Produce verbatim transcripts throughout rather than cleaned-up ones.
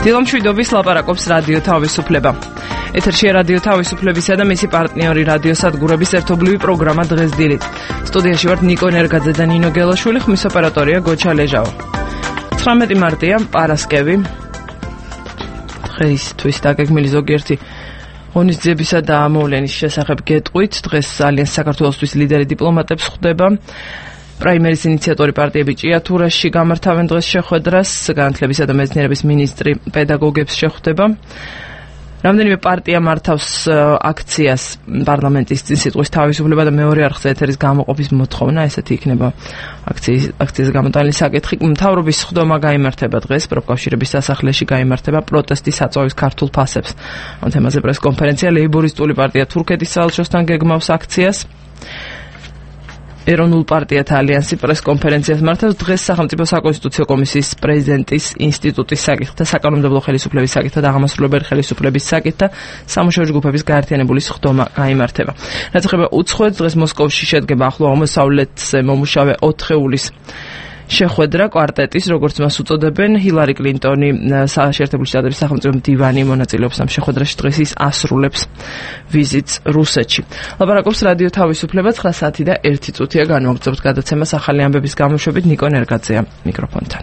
დილომშვიდობის ლაპარაკობს რადიო თავისუფლება. ეთერშია რადიო თავისუფლებისა და მისი პარტნიორი რადიო სადგურების ერთობლივი პროგრამა დღეს დილით. სტუდიაში ვართ ნიკო ნერგაძე და ნინო გელაშვილი, ხმის ოპერატორია გოჩა ლეჟავა. ცხრამეტი მარტია, პარასკევი. დღეისთვის დაგეგმილი ზოგიერთი ღონისძიებისა და ამოვლენის შესახებ გეტყვით. დღეს ალიანს საქართველოსთვის ლიდერი დიპლომატებს ხვდება. პრაიმერის ინიციატორი პარტიები ჭიათურაში გამართავენ დღეს შეხვედრას, განათლებისა და მეცნიერების მინისტრი პედაგოგებს შეხვდება. რამდენიმე პარტია მართავს აქციას პარლამენტის წინ სიტყვის თავისუფლება და მეორე არხზე ეთერის გამოყოფის მოთხოვნა, ესეთი იქნება აქციის აქციის გამოტანილი საკითხი. მთავრობის სხდომა გაიმართება დღეს, პროფკავშირების სასახლეში გაიმართება პროტესტი საწვავის ქართულ ფასებს. ამ თემაზე პრესკონფერენცია ლეიბორისტული პარტია თურქეთის საელჩოსთან გეგმავს აქციას. ეროვნულ პარტიათა ალიანსი პრესკონფერენციას მართავს დღეს სახელმწიფო საკონსტიტუციო კომისიის პრეზიდენტის ინსტიტუტის საკითხთა, საკანონმდებლო ხელისუფლების საკითხთა და აღმასრულებელი ხელისუფლების საკითხთა სამუშაო ჯგუფების გაერთიანებული სხდომა გაიმართება. რაც ეხება უცხოეთს, დღეს მოსკოვში შედგება ახლო აღმოსავლეთზე მომუშავე ოთხეულის შეხვედრა კვარტეტის, როგორც მას უწოდებენ. ჰილარი კლინტონი, შეერთებული შტატების სახელმწიფო მდივანი, მონაწილეობს ამ შეხვედრაში. დღეს ის ასრულებს ვიზიტს რუსეთში. ლაპარაკობს რადიო თავისუფლება, ცხრა საათი და ერთი წუთია განვაგრძობთ გადაცემას ახალი ამბების გამოშვებით. ნიკო ნერგაძეა მიკროფონთან.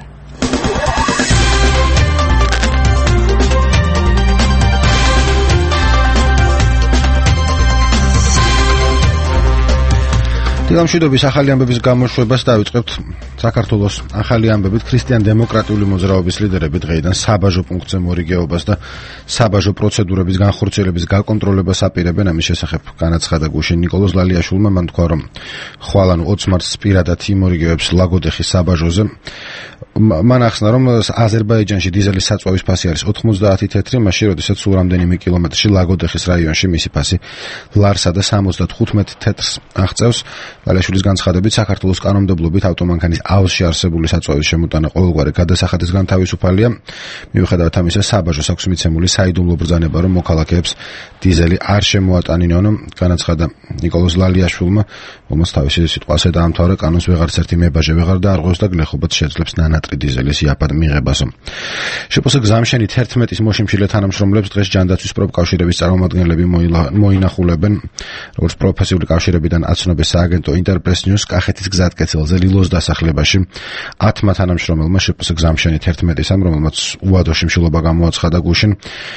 დილამშვიდობის ახალი ამბების გამოშვებას დავიწყებთ საქართველოს ახალი ამბებით. ქრისტიან-დემოკრატიული მოძრაობის ლიდერები დღეიდან საბაჟო პუნქტზე მორიგეობას და საბაჟო პროცედურების განხორციელების გაკონტროლებას აპირებენ. ამის შესახებ განაცხადა გუშინ ნიკოლოზ ლალიაშვილმა. მან თქვა, რომ ხვალ ანუ ოცი მარტს პირადად იმორიგეებს ლაგოდეხის საბაჟოზე. მან ახსნა, რომ აზერბაიჯანში დიზელის საწვავის ფასი არის ოთხმოცდაათი თეთრი, მაშინ როდესაც სულ რამდენიმე კილომეტრში ლაგოდეხის რაიონში მისი ფასი ლარსა და სამოცდათხუთმეტ თეთრს აღწევს. ლალიაშვილის განცხადებით, საქართველოს კანონმდებლობით ავტომანქანის აუზში არსებული საწვავის შემოტანა ყოველგვარი გადასახადისგან თავისუფალია. მიუხედავად ამისა, საბაჟოს აქვს მიცემული საიდუმლო ბრძანება, რომ მოქალაქეებს დიზელი არ შემოატანინონ. განაცხადა ნიკოლოზ ლალიაშვილმა, რომელს თავისი სიტყვაზე დაამთავრა, კანონს ვეღარც ერთი მებაჟე ვეღარ დაარღვევს და გლეხობაც შეძლებს ნანატრი დიზელის იაპად მიღებას. შეპოსე გზამშენით თერთმეტის მოშიმშილე თანამშრომლებს დღეს ჯანდაცვის პროფკავშირების წარმომადგენლები მოინახულებენ. როგორც პროფესიული კავშირებიდან აცნობეს სააგენტო ინტერპრეს ნიუს, კახეთის გზატკეცილზე ლილოს დასახლებაში ათმა თანამშრომელმა შეპოსე გზამშენით თერთმეტისამ, რომელმაც უადო შიმშილობა გამოაცხადა გუშინ,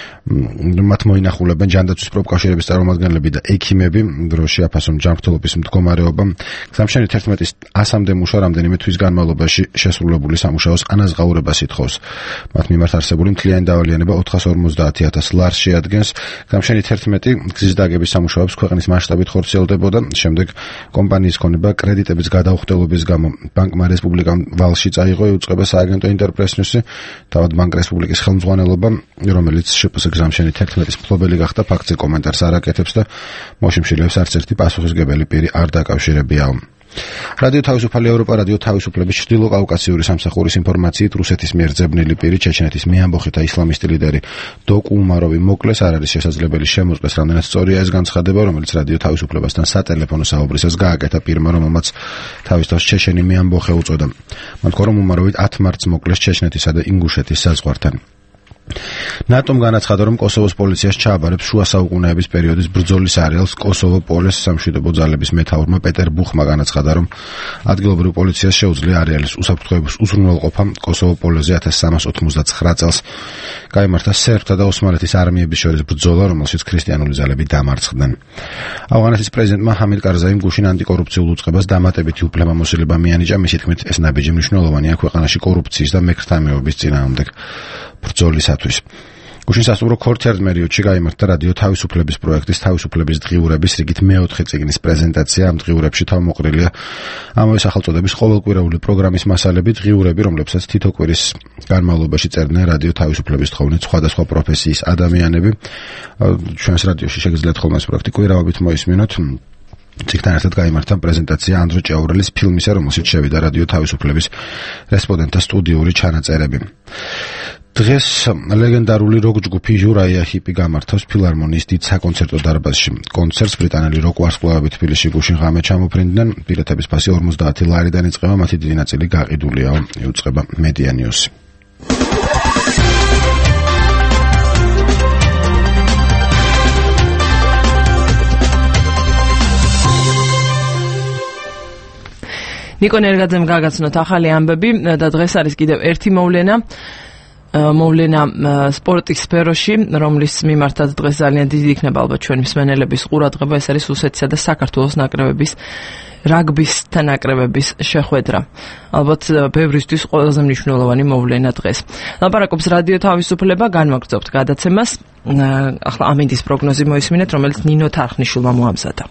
მათ მოინახულებენ ჯანდაცვის პროფკავშირების წარმომადგენლები და ექიმები. დროში აფასონ ჯანმრთელობის მდგომარეობა. გზამშენით თერთმეტის ასამდე მუშა რამდენიმე თვის განმავლობაში შესრულებული სამუშაოს ანაზღაურებას ითხოვს. მათ მიმართ არსებული მთლიანი დავალიანება ოთხას ორმოცდაათი ათას ლარს შეადგენს. გზამშენით თერთმეტი გზის დაგების სამუშაოებს ქვეყნის მასშტაბით ხორციელდებოდა. შემდეგ კომპანიის ქონება კრედიტების გადაუხდელობის გამო ბანკმა რესპუბლიკამ ვალში წაიღო იუწყება სააგენტო ინტერპრეს ნიუსი, თავად ბანკ რესპუბლიკის ხელმძღვანელობა, რომელიც შეპოსე გზამშენით თერთმეტის მფლობელი გახდა, ფაქტზე კომენტარს არ აკეთებს და მოშიმშილეებს არც ერთი პასუხისმგებელი პირი არ დაკავშირებიაო. რადიო თავისუფალი ევროპა, რადიო თავისუფლების ჩრდილო კავკასიური სამსახურის ინფორმაციით, რუსეთის მიერ ძებნილი პირი, ჩეჩნეთის მეამბოხი და ისლამისტი ლიდერი დოკუ უმაროვი მოკლეს. არ არის შესაძლებელი შემოწმეს, რამდენად სწორია ეს განცხადება, რომელიც რადიო თავისუფლებასთან სატელეფონო საუბრისას გააკეთა პირმა, რომელმაც თავის თავს ჩეჩენი მეამბოხე უწოდა. მან თქვა, რომ უმაროვი ათი მარტს მოკლეს ჩეჩნეთისა და ინგუშეთის საზღვართან. ნატომ განაცხადა, რომ კოსოვოს პოლიციას ჩააბარებს შუა საუკუნეების პერიოდის ბრძოლის არეალს. კოსოვო პოლის სამშვიდობო ძალების მეთაურმა პეტერ ბუხმა განაცხადა, რომ ადგილობრივ პოლიციას შეუძლია არეალის უსაფრთხოების უზრუნველყოფა. კოსოვო პოლიზე ათას სამას ოცდათხმეტ წელს გაიმართა სერბთა და ოსმალეთის არმიების შორის ბრძოლა, რომელშიც ქრისტიანული ძალები დამარცხდნენ. ავღანეთის პრეზიდენტმა ჰამიდ კარზაიმ გუშინ ანტიკორუფციულ უწყებას დამატებითი უფლებამოსილება მიანიჭა. მისი თქმით, ეს ნაბიჯი მნიშვნელოვანია ქვეყანაში კორუფციის და მექრთამეობის წინააღმდეგ ბრძოლისათვის. გუშინ სასტუმრო ქორთიარდ მერიოდში გაიმართა რადიო თავისუფლების პროექტის თავისუფლების დღიურების რიგით მეოთხე წიგნის პრეზენტაცია. ამ დღიურებში თავმოყრილია ამავე სახელწოდების ყოველკვირეული პროგრამის მასალები, დღიურები, რომლებსაც თითო კვირის განმავლობაში წერდნენ რადიო თავისუფლების თხოვნით სხვადასხვა პროფესიის ადამიანები. ჩვენს რადიოში შეგიძლიათ ხოლმე ეს პროექტი კვირაობით მოისმინოთ. Ciktan ერთად გაიმართა პრეზენტაცია ანდრო ჭაურელის ფილმისა, რომელშიც შევიდა რადიო თავისუფლების რესპონდენტთა სტუდიური ჩანაწერები. დღეს ლეგენდარული როკ ჯგუფი ჟურაია ჰიპი გამართავს ფილარმონიის დიდ საკონცერტო დარბაზში. კონცერტს ბრიტანელი როკ ვარსკვლავები თბილისში გუშინ ღამე ჩამოფრინდნენ. ბილეთების ფასი ორმოცდაათი ლარიდან იწყება, მათი დიდი ნაწილი გაყიდულია, იუწყება მედია ნიუსი. ნიკო ნერგაძემ გაგაცნოთ ახალი ამბები და დღეს არის კიდევ ერთი მოვლენა მოვლენა სპორტის სფეროში, რომლის მიმართაც დღეს ძალიან დიდი იქნება ალბათ ჩვენი მსმენელების ყურადღება, ეს არის რუსეთისა და საქართველოს ნაკრებების რაგბის ნაკრებების შეხვედრა. ალბათ ბევრისთვის ყველაზე მნიშვნელოვანი მოვლენა დღეს. ლაპარაკობს რადიო თავისუფლება, განვაგრძობთ გადაცემას. ახლა ამინდის პროგნოზი მოისმინეთ, რომელიც ნინო თარხნიშვილმა მოამზადა.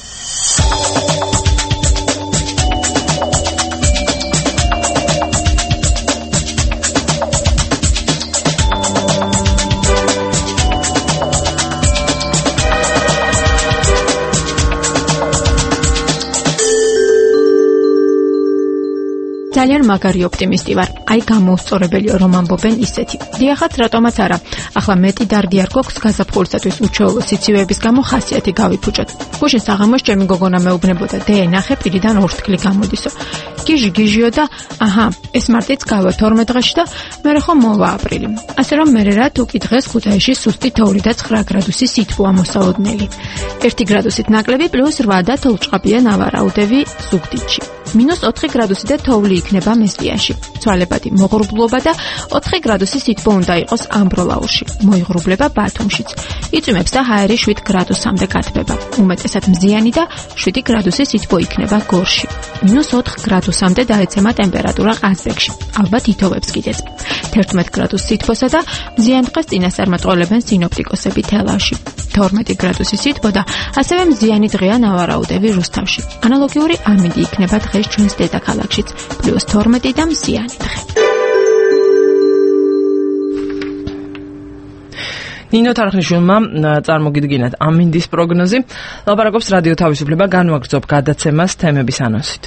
ძალიან მაგარი ოპტიმისტი ვარ. აი გამოუსწორებელიო რომ ამბობენ ისეთი. დიახაც, რატომაც არა. ახლა მეტი დარგი არ გვაქვს გაზაფხულისათვის უჩვეულო სიცივეების გამო ხასიათი გავიფუჭოთ. გუშინ საღამოს ჩემი გოგონა მეუბნებოდა, დე ნახე პირიდან ორთქლი გამოდისო. გიჟი გიჟიო და აჰა, ეს მარტიც გავა თორმეტ დღეში და მერე ხომ მოვა აპრილი. ასე რომ მერე რა თუ კი დღეს ქუთაისში სუსტით ორი და ცხრა გრადუსი სითბოა მოსალოდნელი. ერთი გრადუსით ნაკლები პლუს რვა და თოვლჭყაპია ნავარაუდევი ზუგდიდში. მინუს ოთხი გრადუსი და თოვლი იქნება მესტიაში. ცვალებადი მოღრუბლობა და ოთხი გრადუსი სითბო უნდა იყოს ამბროლაურში. მოიღრუბლება ბათუმშიც. იწვიმებს და ჰაერი შვიდ გრადუსამდე გათბება. უმეტესად მზიანი და შვიდი გრადუსი სითბო იქნება გორში. მინუს ოთხ გრადუსამდე დაეცემა ტემპერატურა ყაზბეგში. ალბათ ითოვებს კიდეც. თერთმეტ გრადუს სითბოსა და მზიან დღეს წინასწარმეტყველებენ სინოპტიკოსები თელავში. თორმეტი გრადუსი სითბო და ასევე მზიანი დღეა ნავარაუდევი რუსთავში. ანალოგიური ამინდი იქნება დღეს ჩვენს დედაქალაქშიც. პლუს თორმეტი და მზიანი დღე. ნინო თარხნიშვილმა წარმოგიდგინათ ამინდის პროგნოზი. ლაპარაკობს რადიო თავისუფლება, განვაგრძობ გადაცემას თემების ანონსით.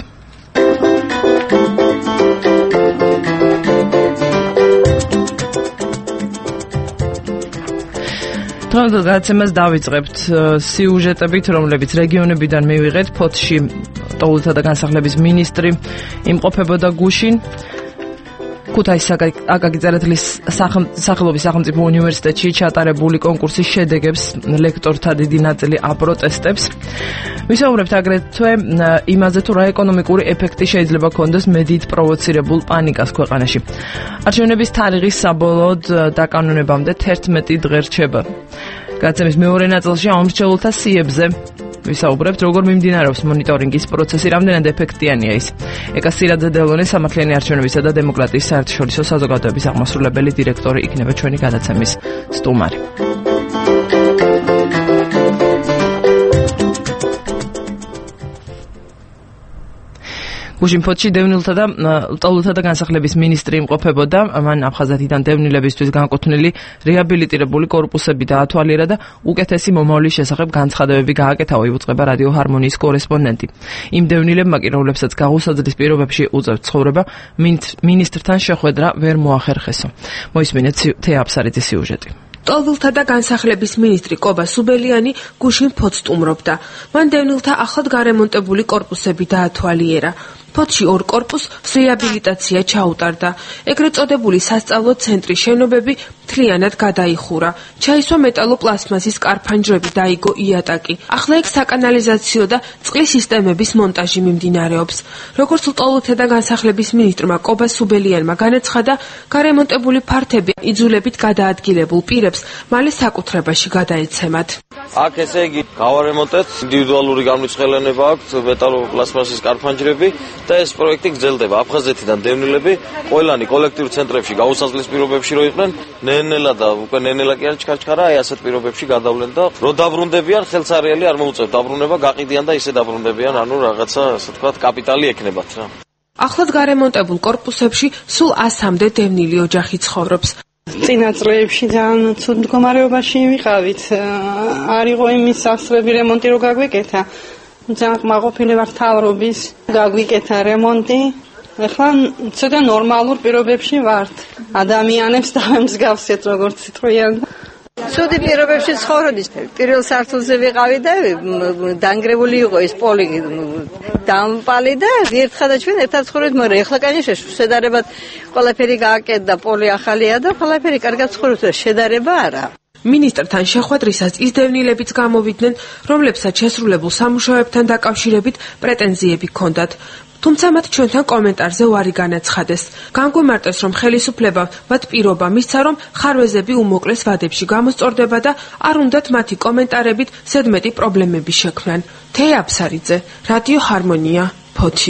დღევანდელ გადაცემას დავიწყებთ სიუჟეტებით, რომლებიც რეგიონებიდან მივიღეთ. ფოთში ტოლთა და განსახლების მინისტრი იმყოფებოდა გუშინ. ქუთაისის აკაკი წერეთლის სახელობის სახელმწიფო უნივერსიტეტში ჩატარებული კონკურსის შედეგებს ლექტორთა დიდი ნაწილი აპროტესტებს. ვისაუბრებთ აგრეთვე იმაზე, თუ რა ეკონომიკური ეფექტი შეიძლება ქონდეს მედიით პროვოცირებულ პანიკას ქვეყანაში. არჩევნების თარიღის საბოლოოდ დაკანონებამდე თერთმეტი დღე რჩება. გადაცემის მეორე ნაწილში ამორჩეულთა სიებზე ვისაუბრებთ, როგორ მიმდინარეობს მონიტორინგის პროცესი, რამდენად ეფექტიანია ის. ეკა სირაძე-დელონე სამართლიანი არჩევნებისა და დემოკრატიის საერთაშორისო საზოგადოების აღმასრულებელი დირექტორი იქნება ჩვენი გადაცემის სტუმარი. გუშინ ფოთში დევნილთა და ტოლთა და განსახლების მინისტრი იმყოფებოდა. მან აფხაზეთიდან დევნილებისთვის განკუთვნილი რეაბილიტირებული კორპუსები დაათვალიერა და უკეთესი მომავლის შესახებ განცხადებები გააკეთა, უწყება რადიო ჰარმონიის კორესპონდენტი. იმ დევნილებმა კი, რომლებსაც გაღუსაძლის პირობებში უწევთ ცხოვრება, მინისტრთან შეხვედრა ვერ მოახერხესო. მოისმინეთ თეაფსარიძის სიუჟეტი. ტოლვილთა და განსახლების მინისტრი კობა სუბელიანი გუშინ ფოთს სტუმრობდა. მან დევნილთა ახლად გარემონტებული კორპუსები დაათვალიერა. ფოთში ორ კორპუსს რეაბილიტაცია ჩაუტარდა. ეგრეთ წოდებული სასწავლო ცენტრის შენობები მთლიანად გადაიხურა. ჩაისვა მეტალოპლასმასის კარფანჯრები, დაიგო იატაკი. ახლა ეგ საკანალიზაციო და წყლის სისტემების მონტაჟი მიმდინარეობს. როგორც ტოლვილთა და განსახლების მინისტრმა კობა სუბელიანმა განაცხადა, გარემონტებული ფართები იძულებით გადაადგილებულ პირებს მალე საკუთრებაში გადაეცემათ. აქ ესე იგი გავარემონტეთ, ინდივიდუალური გამრიცხელება აქვს, მეტალოპლასმასის კარფანჯრები და ეს პროექტი გრძელდება. აფხაზეთიდან დევნილები ყველანი კოლექტიურ ცენტრებში გაუსაზღლის პირობებში რო იყვნენ, ნენელა და უკვე ნენელა კი არ ჩქარჩქარა, აი ასეთ პირობებში გადავლენ და რო დაბრუნდებიან, ხელსარიელი არ მოუწევთ დაბრუნება, გაყიდიან და ისე დაბრუნდებიან, ანუ რაღაცა ასე ვთქვათ, კაპიტალი ექნებათ რა. ახლად გარემონტებულ კორპუსებში სულ ასამდე დევნილი ოჯახი ცხოვრობს. წინა წლებში ძალიან ცუდ მდგომარეობაში ვიყავით. არ იყო იმის სასწრები რემონტი რო გაგვიკეთა. ძალიან მაყოფილი ვარ თავრობის, გაგვიკეთა რემონტი. ეხლა ცოტა ნორმალურ პირობებში ვართ. ადამიანებს დავემსგავსეთ როგორც იტყვიან. ცუდი პირობებში ცხოვრობდით. პირველ სართულზე ვიყავი და დანგრეული იყო ეს პოლი დამპალი და ერთხელ და ჩვენ ერთად ცხოვრობთ, მაგრამ ეხლა კანიშეს შედარებად ყველაფერი გააკეთდა, პოლი ახალია და ყველაფერი კარგად ცხოვრობთ, შედარება არა. მინისტრთან შეხვედრისას ის დევნილებიც გამოვიდნენ, რომლებსაც შესრულებულ სამუშაოებთან დაკავშირებით პრეტენზიები ჰქონდათ. თუმცა მათ ჩვენთან კომენტარზე უარი განაცხადეს. განგვიმარტეს, რომ ხელისუფლებამ მათ პირობა მისცა, რომ ხარვეზები უმოკლეს ვადებში გამოსწორდება და არ უნდათ მათი კომენტარებით ზედმეტი პრობლემები შექმნან. თეა აფსარიძე, რადიო ჰარმონია, ფოთი.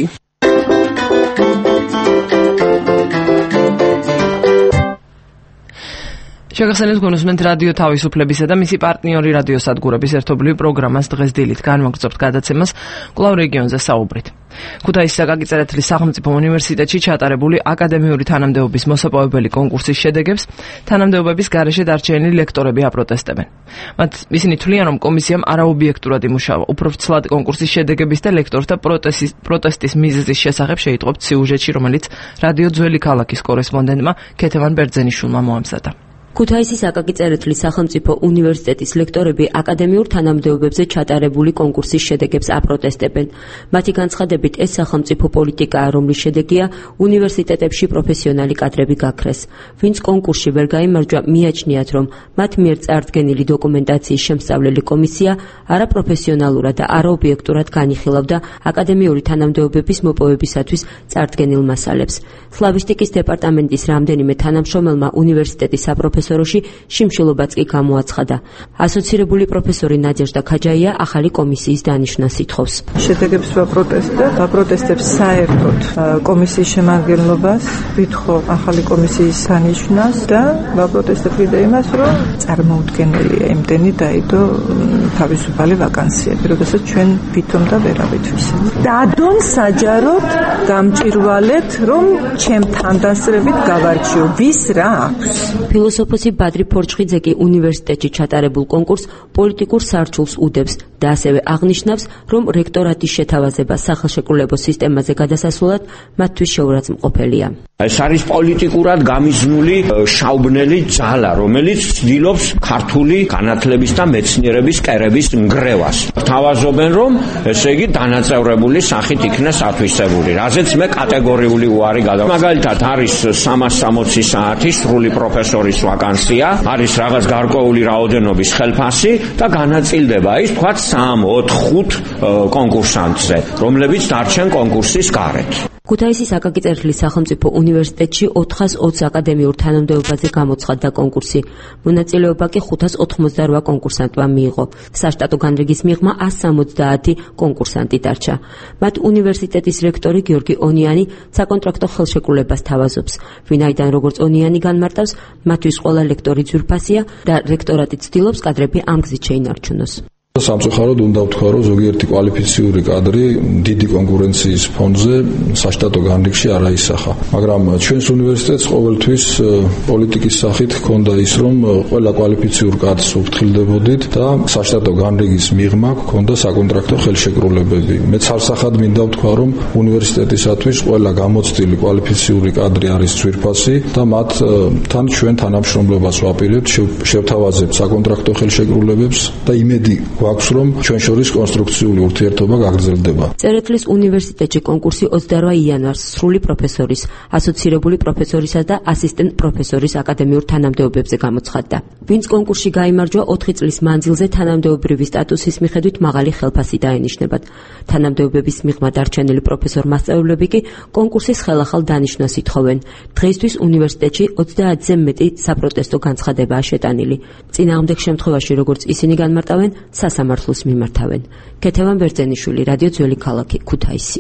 შეგახსენებთ გონოსმენთ რადიო თავისუფლებისა და მისი პარტნიორი რადიოსადგურების ერთობლივ პროგრამას დღეს დილით განვაგრძობთ გადაცემას კვლავ რეგიონზე საუბრით. ქუთაისის აკაკი წერეთლის სახელმწიფო უნივერსიტეტში ჩატარებული აკადემიური თანამდებობის მოსაპოვებელი კონკურსის შედეგებს თანამდებობების გარეშე დარჩენილი ლექტორები აპროტესტებენ. მათ ისინი თვლიან, რომ კომისიამ არაობიექტურად იმუშავა. უფრო ცლად კონკურსის შედეგების და ლექტორთა პროტესტის პროტესტის მიზეზის შესახებ შეიტყობთ სიუჟეტში, რომელიც რადიო ძველი ქალაქის კორესპონდენტმა ქეთევან ბერძენიშვილმა მოამზადა. ქუთაისის აკაკი წერეთლის სახელმწიფო უნივერსიტეტის ლექტორები აკადემიურ თანამდებობებზე ჩატარებული კონკურსის შედეგებს აპროტესტებენ. მათი განცხადებით, ეს სახელმწიფო პოლიტიკაა, რომლის შედეგია უნივერსიტეტებში პროფესიონალი კადრები გაქრეს. ვინც კონკურსში ვერ გაიმარჯვა, მიაჩნიათ, რომ მათ მიერ წარდგენილი დოკუმენტაციის შემსწავლელი კომისია არაპროფესიონალურად და არაობიექტურად განიხილავდა აკადემიური თანამდებობების მოპოვებისათვის წარდგენილ მასალებს. სლავისტიკის დეპარტამენტის რამდენიმე თანამშრომელმა უნივერსიტეტის საპროფესორო შიმშილობაც კი გამოაცხადა. ასოცირებული პროფესორი ნადეჟდა ქაჯაია ახალი კომისიის დანიშვნას ითხოვს. შედეგებს ვაპროტესტებ, ვაპროტესტებს საერთოდ კომისიის შემადგენლობას, ვითხოვ ახალი კომისიის დანიშვნას და ვაპროტესტებ კიდე იმას, რომ წარმოუდგენელია იმდენი დაიდო თავისუფალი ვაკანსიები, როდესაც ჩვენ ვითომ და ვერავით. დადონ საჯაროდ გამჭირვალეთ, რომ ჩემთან დასწრებით გავარჩიო. ვის რა აქვს? ფილოსოფოსი ბადრი ფორჩხიძე კი უნივერსიტეტში ჩატარებულ კონკურსს პოლიტიკურ სარჩულს უდევს და ასევე აღნიშნავს, რომ რექტორატის შეთავაზება სახელშეკრულებო სისტემაზე გადასასვლელად მათთვის შეურაცხმყოფელია. ეს არის პოლიტიკურად გამიზნული შაუბნელი ძალა, რომელიც ცდილობს ქართული განათლების და მეცნიერების კერების ნგრევას. თავაზობენ, რომ ესე იგი დანაწევრებული სახით იქნას ათვისებული, რაზეც მე კატეგორიული უარი გადავ. მაგალითად არის სამას სამოცი საათი სრული პროფესორის ვაკანსია, არის რაღაც გარკვეული რაოდენობის ხელფასი და განაწილდება ის თქვა სამ, ოთხ, ხუთ კონკურსანტზე, რომლებიც დარჩენ კონკურსის გარეთ. ქუთაისის აკაკი წერეთლის სახელმწიფო უნივერსიტეტში ოთხას ოცი აკადემიურ თანამდებობაზე გამოცხადდა კონკურსი. მონაწილეობა კი ხუთას ოთხმოცდაოთხ კონკურსანტმა მიიღო. საშტატო განრიგის მიღმა ას სამოცდაათი კონკურსანტი დარჩა. მათ უნივერსიტეტის რექტორი გიორგი ონიანი საკონტრაქტო ხელშეკრულებას თავაზობს. ვინაიდან როგორც ონიანი განმარტავს, მათთვის ყველა ლექტორი ძვირფასია და რექტორატი ცდილობს კადრები ამ გზით შეინარჩუნოს. სამწუხაროდ უნდა ვთქვა, რომ ზოგიერთი კვალიფიციური კადრი დიდი კონკურენციის ფონზე საშტატო განრიგში არ აისახა. მაგრამ ჩვენს უნივერსიტეტს ყოველთვის პოლიტიკის სახით ჰქონდა ის, რომ ყველა კვალიფიციურ კადრს უფრთხილდებოდით და საშტატო განრიგის მიღმა ჰქონდა საკონტრაქტო ხელშეკრულებები. მეც არსახად მინდა ვთქვა, რომ უნივერსიტეტისათვის ყველა გამოცდილი კვალიფიციური კადრი არის ძვირფასი და მათთან ჩვენ თანამშრომლობას ვაპირებთ, შევთავაზებთ საკონტრაქტო ხელშეკრულებებს და იმედი გვაქვს, რომ ჩვენ შორის კონსტრუქციული ურთიერთობა გაგრძელდება. წერეთლის უნივერსიტეტში კონკურსი ოცდაოთხ იანვარს სრული პროფესორის, ასოცირებული პროფესორისა და ასისტენტ პროფესორის აკადემიურ თანამდებობებზე გამოცხადდა. ვინც კონკურსში გაიმარჯვა, ოთხი წლის მანძილზე თანამდებობრივი სტატუსის მიხედვით მაღალი ხელფასი დაენიშნებათ. თანამდებობების მიღმა დარჩენილი პროფესორ-მასწავლებლები კი კონკურსის ხელახალ დანიშვნას ითხოვენ. დღეისთვის უნივერსიტეტში ოცდაათზე მეტი საპროტესტო განცხადებაა შეტანილი. წინააღმდეგ შემთხვევაში, როგორც ისინი განმარტავენ, სასამართლოს მიმართავენ. ქეთევან ბერძენიშვილი, რადიო ძველი ქალაქი, ქუთაისი.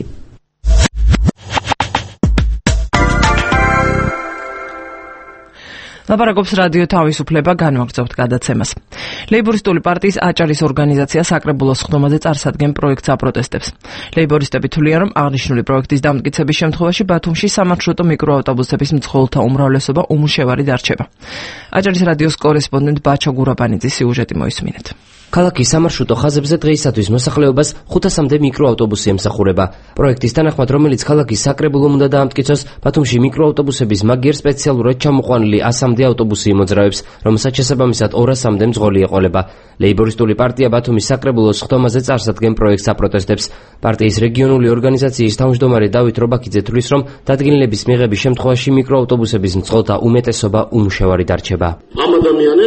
ლაპარაკობს რადიო თავისუფლება, განვაგრძობთ გადაცემას. ლეიბორისტული პარტიის აჭარის ორგანიზაცია საკრებულოს სხდომაზე წარსადგენ პროექტს აპროტესტებს. ლეიბორისტები თვლიან, რომ აღნიშნული პროექტის დამტკიცების შემთხვევაში ბათუმში სამარშრუტო მიკროავტობუსების მძღოლთა უმრავლესობა უმუშევარი დარჩება. აჭარის რადიოს კორესპონდენტ ბაჩო გურაბანიძის სიუჟეტი მოისმინეთ. ქალაქის სამარშრუტო ხაზებზე დღეისათვის მოსახლეობას ხუთასამდე მიკროავტობუსი ემსახურება. პროექტის თანახმად, რომელიც ქალაქის საკრებულომ უნდა დაამტკიცოს, ბათუმში მიკროავტობუსების მაგიერ სპეციალურად ჩამოყვანილი ასამდე ავტობუსი იმოძრავებს, რომელსაც შესაბამისად ორასამდე მძღოლი ეყოლება. ლეიბორისტული პარტია ბათუმის საკრებულოს სხდომაზე წარსადგენ პროექტს აპროტესტებს. პარტიის რეგიონული ორგანიზაციის თავმჯდომარე დავით რობაქიძე თვლის, რომ დადგენილების მიღების შემთხვევაში მიკროავტობუსების მძღოლთა უმეტესობა უმუშევარი დარჩება. ამ ადამიანებს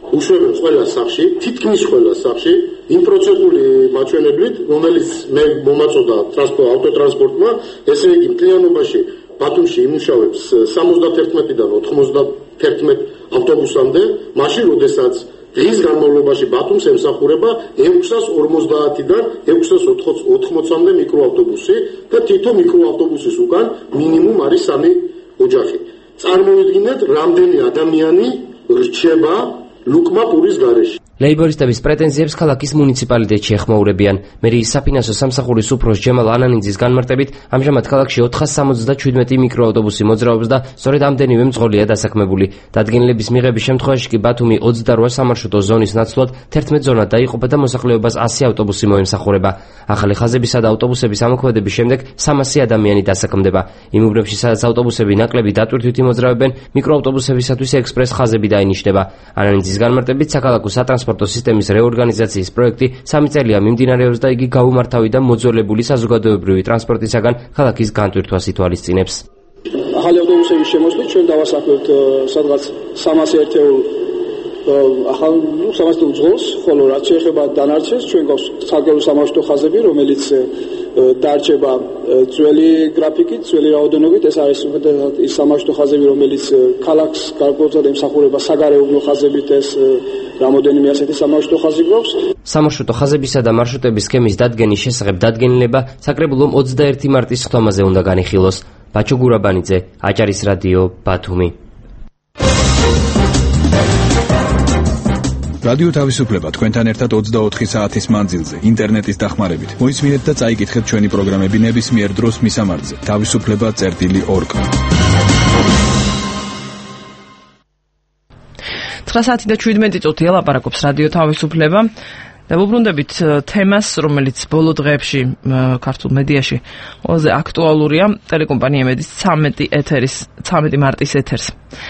უშვებენ ყველა სახში, თითქმის ყველა სახში, იმ პროცენტული მაჩვენებლით, რომელიც მე მომაწოდა ტრანსპორტ ავტოტრანსპორტმა, ესე იგი მთლიანობაში ბათუმში იმუშავებს სამოცდაათიდან ოთხმოცდაათი ავტობუსამდე, მაშინ როდესაც დღის განმავლობაში ბათუმს ემსახურება ექვსას ორმოცდაათიდან ექვსას ოთხმოცამდე მიკროავტობუსი და თითო მიკროავტობუსის უკან მინიმუმ არის სამი ოჯახი. წარმოიდგინეთ, რამდენი ადამიანი რჩება ლუკმა პურის გარეშე. ლეიბორისტების პრეტენზიებს ქალაქის მუნიციპალიტეტში ეხმაურებიან. მერიის საფინანსო სამსახურის უფროს ჯემალ ანანიძის განმარტებით, ამჟამად ქალაქში ოთხას სამოცდაშვიდმეტი მიკროავტობუსი მოძრაობს და სწორედ ამდენივე მძღოლია დასაქმებული. დადგენილების მიღების შემთხვევაში კი ბათუმი ოცდარვა სამარშრუტო ზონის ნაცვლად თერთმეტ ზონად დაიყოფა და მოსახლეობას ასი ავტობუსი მოემსახურება. ახალი ხაზებისა და ავტობუსების ამოქმედების შემდეგ სამასი ადამიანი დასაქმდება. იმ უბნებში, სადაც ავტობუსები ნაკლები დატვირთვით იმოძრავებენ, მიკროავტობუსებისათვის ექსპრეს ხაზები დაინიშნება. ანანიძის განმარტებით, საქალაქო სატრანსპორტო სისტემის რეორგანიზაციის პროექტი სამი წელია მიმდინარეობს და იგი გაუმართავი და მოძველებული საზოგადოებრივი ტრანსპორტისაგან ქალაქის განტვირთვას ითვალისწინებს. ახალი ავტობუსების შემოსვლით ჩვენ დავასაქმებთ სადღაც სამას ერთეულ ახალ სამას უძღოლს, ხოლო რაც შეეხება დანარჩენს, ჩვენ გვაქვს საგარეო სამარშრუტო ხაზები, რომელიც დარჩება ძველი გრაფიკით, ძველი რაოდენობით. ეს არის ის სამარშრუტო ხაზები, რომელიც ქალაქს გარკვეულწილად ემსახურება საგარეუბნო ხაზებით. ეს რამოდენიმე ასეთი სამარშრუტო ხაზი გვაქვს. სამარშრუტო ხაზებისა და მარშრუტების სქემის დადგენის შესახებ დადგენილება საკრებულომ ოცდაერთი მარტის ხტომაზე უნდა განიხილოს. ბაჩო გურაბანიძე, აჭარის რადიო, ბათუმი. რადიო თავისუფლება თქვენთან ერთად ოცდაოთხი საათის მანძილზე ინტერნეტის დახმარებით. მოისმინეთ და წაიკითხეთ ჩვენი პროგრამები ნებისმიერ დროს მისამართზე თავისუფლება წერტილი ორგ. ცხრა საათი და შვიდმეტი წუთი ელაპარაკობს რადიო თავისუფლება. და ვუბრუნდებით თემას, რომელიც ბოლო დღეებში ქართულ მედიაში ყველაზე აქტუალურია, ტელეკომპანია იმედის ცამეტი ეთერის ცამეტი მარტის ეთერს.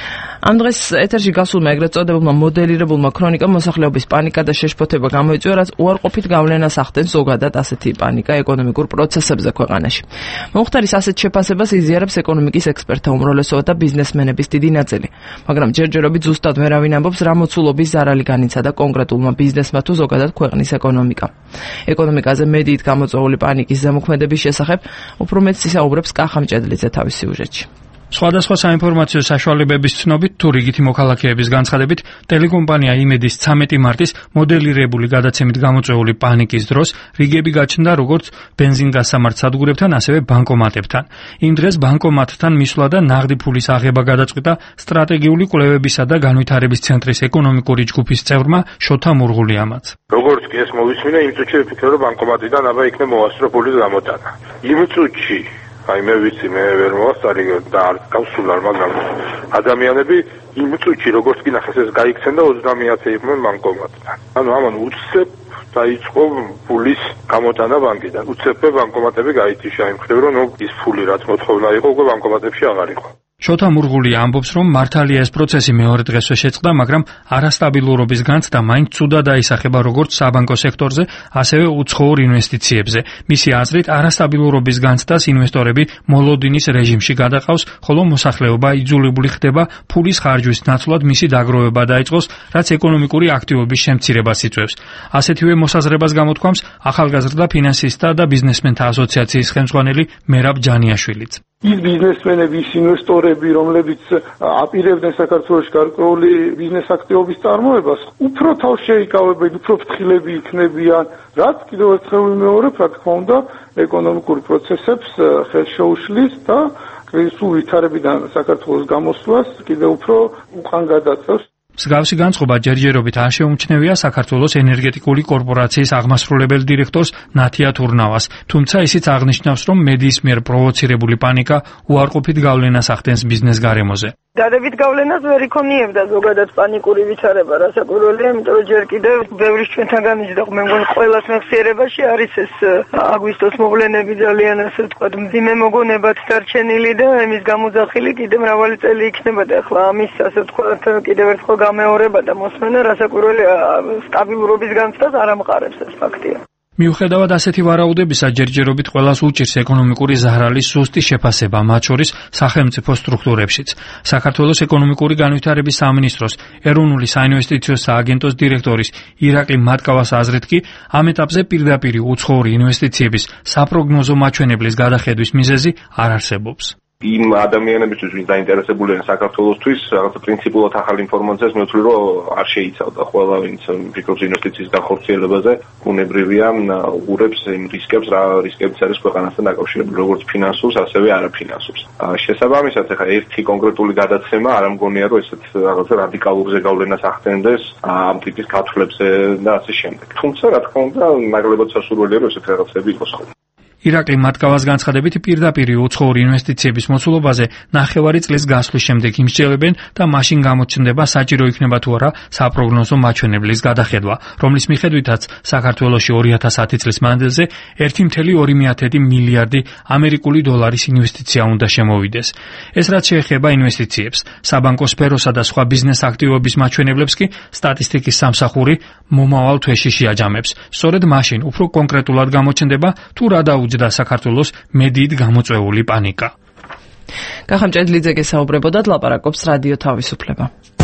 ამ დღეს ეთერში გასულმა ეგრეთ წოდებულმა მოდელირებულმა ქრონიკამ მოსახლეობის პანიკა და შეშფოთება გამოიწვია, რაც უარყოფით გავლენას ახდენს ზოგადად ასეთი პანიკა ეკონომიკურ პროცესებზე ქვეყანაში. მომხდარის ასეთ შეფასებას იზიარებს ეკონომიკის ექსპერტთა უმრავლესობა და ბიზნესმენების დიდი ნაწილი, მაგრამ ჯერჯერობით ზუსტად ვერავინ ამბობს, რა მოცულობის ზარალი განიცადა კონკრეტულმა ბიზნესმა თუ ზოგადად ქვეყნის ეკონომიკა. ეკონომიკაზე მედიით გამოწვეული პანიკის ზემოქმედების შესახებ უფრო მეტს ისაუბრებს კახა მჭედლიძე თავის სიუჟეტში. სხვადასხვა საინფორმაციო საშუალებების ცნობით თუ რიგითი მოქალაქეების განცხადებით, ტელეკომპანია იმედის ცამეტი მარტის მოდელირებული გადაცემით გამოწვეული პანიკის დროს რიგები გაჩნდა როგორც ბენზინგასამართ სადგურებთან, ასევე ბანკომატებთან. იმ დღეს ბანკომატთან მისვლა და ნაღდი ფულის აღება გადაწყვიტა სტრატეგიული კვლევებისა და განვითარების ცენტრის ეკონომიკური ჯგუფის წევრმა შოთა მურღულიამაც. როგორც კი ეს მოვისმინე, იმ წუთში ვფიქრე, რომ ბანკომატიდან აბა იქნება მოასწრო ფულის გამოტანა. იმ წუთში აი მე ვიცი მე ვერ მოვასწარი და არ გავსულა, მაგრამ ადამიანები იმ წუთში როგორც კი ნახეს ეს გაიქცენ და ოცდამეათე იყვნენ ბანკომატთან. ანუ ამან უცებ დაიწყო ფულის გამოტანა ბანკიდან. უცებე ბანკომატები გაითიშა იმ ხრივ, რომ ის ფული რაც მოთხოვნა იყო, უკვე ბანკომატებში აღარ იყო. შოთა მურღული ამბობს, რომ მართალია ეს პროცესი მეორე დღესვე შეწყდა, მაგრამ არასტაბილურობის განცდა მაინც ცუდად აისახება როგორც საბანკო სექტორზე, ასევე უცხოურ ინვესტიციებზე. მისი აზრით, არასტაბილურობის განცდას ინვესტორები მოლოდინის რეჟიმში გადაყავს, ხოლო მოსახლეობა იძულებული ხდება ფულის ხარჯვის ნაცვლად მისი დაგროვება დაიწყოს, რაც ეკონომიკური აქტივობის შემცირებას იწვევს. ასეთივე მოსაზრებას გამოთქვამს ახალგაზრდა ფინანსისტთა და ბიზნესმენთა ასოციაციის ხელმძღვანელი მერაბ ჯანიაშვილიც. ის ბიზნესმენები, ის ინვესტორები, რომლებიც აპირებდნენ საქართველოში გარკვეული ბიზნეს აქტივობის წარმოებას, უფრო თავს შეიკავებენ, უფრო ფრთხილები იქნებიან, რაც კიდევ ერთხელ ვიმეორებ, რა თქმა უნდა, ეკონომიკურ პროცესებს ხელს შეუშლის და კრიზისულ ვითარებიდან საქართველოს გამოსვლას კიდევ უფრო უკან გადაწევს. მსგავსი განწყობა ჯერჯერობით არ შეუმჩნევია საქართველოს ენერგეტიკული კორპორაციის აღმასრულებელ დირექტორს ნათია თურნავას, თუმცა ისიც აღნიშნავს, რომ მედიის მიერ პროვოცირებული პანიკა უარყოფით გავლენას ახდენს ბიზნეს გარემოზე. დადებით გავლენას ვერ იქონიებდა ზოგადად პანიკური ვითარება, რასაკვირველია, იმიტომ რომ ჯერ კიდევ ბევრი ჩვენთან განიჯდა, მე მგონი ყველას მეხსიერებაში არის ეს აგვისტოს მოვლენები ძალიან ასე ვთქვათ, მძიმე მოგონებად დარჩენილი და იმის გამოძახილი კიდევ მრავალი წელი იქნებოდა. ახლა ამის ასე ვთქვათ კიდევ ერთხელ გამეორება და მოსმენა რასაკვირველია სტაბილურობის განცდას არ ამყარებს ეს ფაქტია. მიუხედავად ასეთი ვარაუდებისა, ჯერჯერობით ყველას უჭირს ეკონომიკური ზარალის ზუსტი შეფასება, მათ შორის სახელმწიფო სტრუქტურებშიც. საქართველოს ეკონომიკური განვითარების სამინისტროს ეროვნული საინვესტიციო სააგენტოს დირექტორის ირაკლი მატკავას აზრით კი ამ ეტაპზე პირდაპირ უცხოური ინვესტიციების საპროგნოზო მაჩვენებლის გადახედვის მიზეზი არ არსებობს. იმ ადამიანებისთვის, ვინც დაინტერესებულია საქართველოსთვის, რაღაცა პრინციპულად ახალი ინფორმაციას მე ვთვლი, რომ არ შეიცავდა. ყველა ვინც ფიქრობს ინვესტიციის განხორციელებაზე, უნებრივია უღურებს იმ რისკებს, რა რისკებიც არის ქვეყანასთან დაკავშირებული, როგორც ფინანსურს, ასევე არაფინანსურს. შესაბამისად, ახლა ერთი კონკრეტული გადაცემა არ ამგონია, რომ ესეთ რაღაცა რადიკალურ ზეგავლენას ახდენდეს ამ ტიპის გათვლებზე და ასე შემდეგ. თუმცა, რა თქმა უნდა, ნაკლებად სასურველია, რომ ესეთ რაღაცები იყოს ხოლმე. ირაკლი მატკავას განცხადებით პირდაპირ უცხოური ინვესტიციების მოცულობაზე ნახევარი წლის გასვლის შემდეგ იმსჯელებენ და მაშინ გამოჩნდება საჭირო იქნება თუ არა საპროგნოზო მაჩვენებლის გადახედვა, რომლის მიხედვითაც საქართველოში ორი ათას ათი წლის მანძილზე ერთი კoma ორი მილიარდი ამერიკული დოლარის ინვესტიცია უნდა შემოვიდეს. ეს რაც შეეხება ინვესტიციებს, საბანკო სფეროსა და სხვა ბიზნეს აქტივობის მაჩვენებლებს კი სტატისტიკის სამსახური მომავალ თვეში შეაჯამებს. სწორედ მაშინ უფრო კონკრეტულად გამოჩნდება თუ რა დაუჯდა საქართველოს მედიით გამოწვეული პანიკა. გახამ ჭედლიძე გესაუბრებოდა, ლაპარაკობს რადიო თავისუფლება.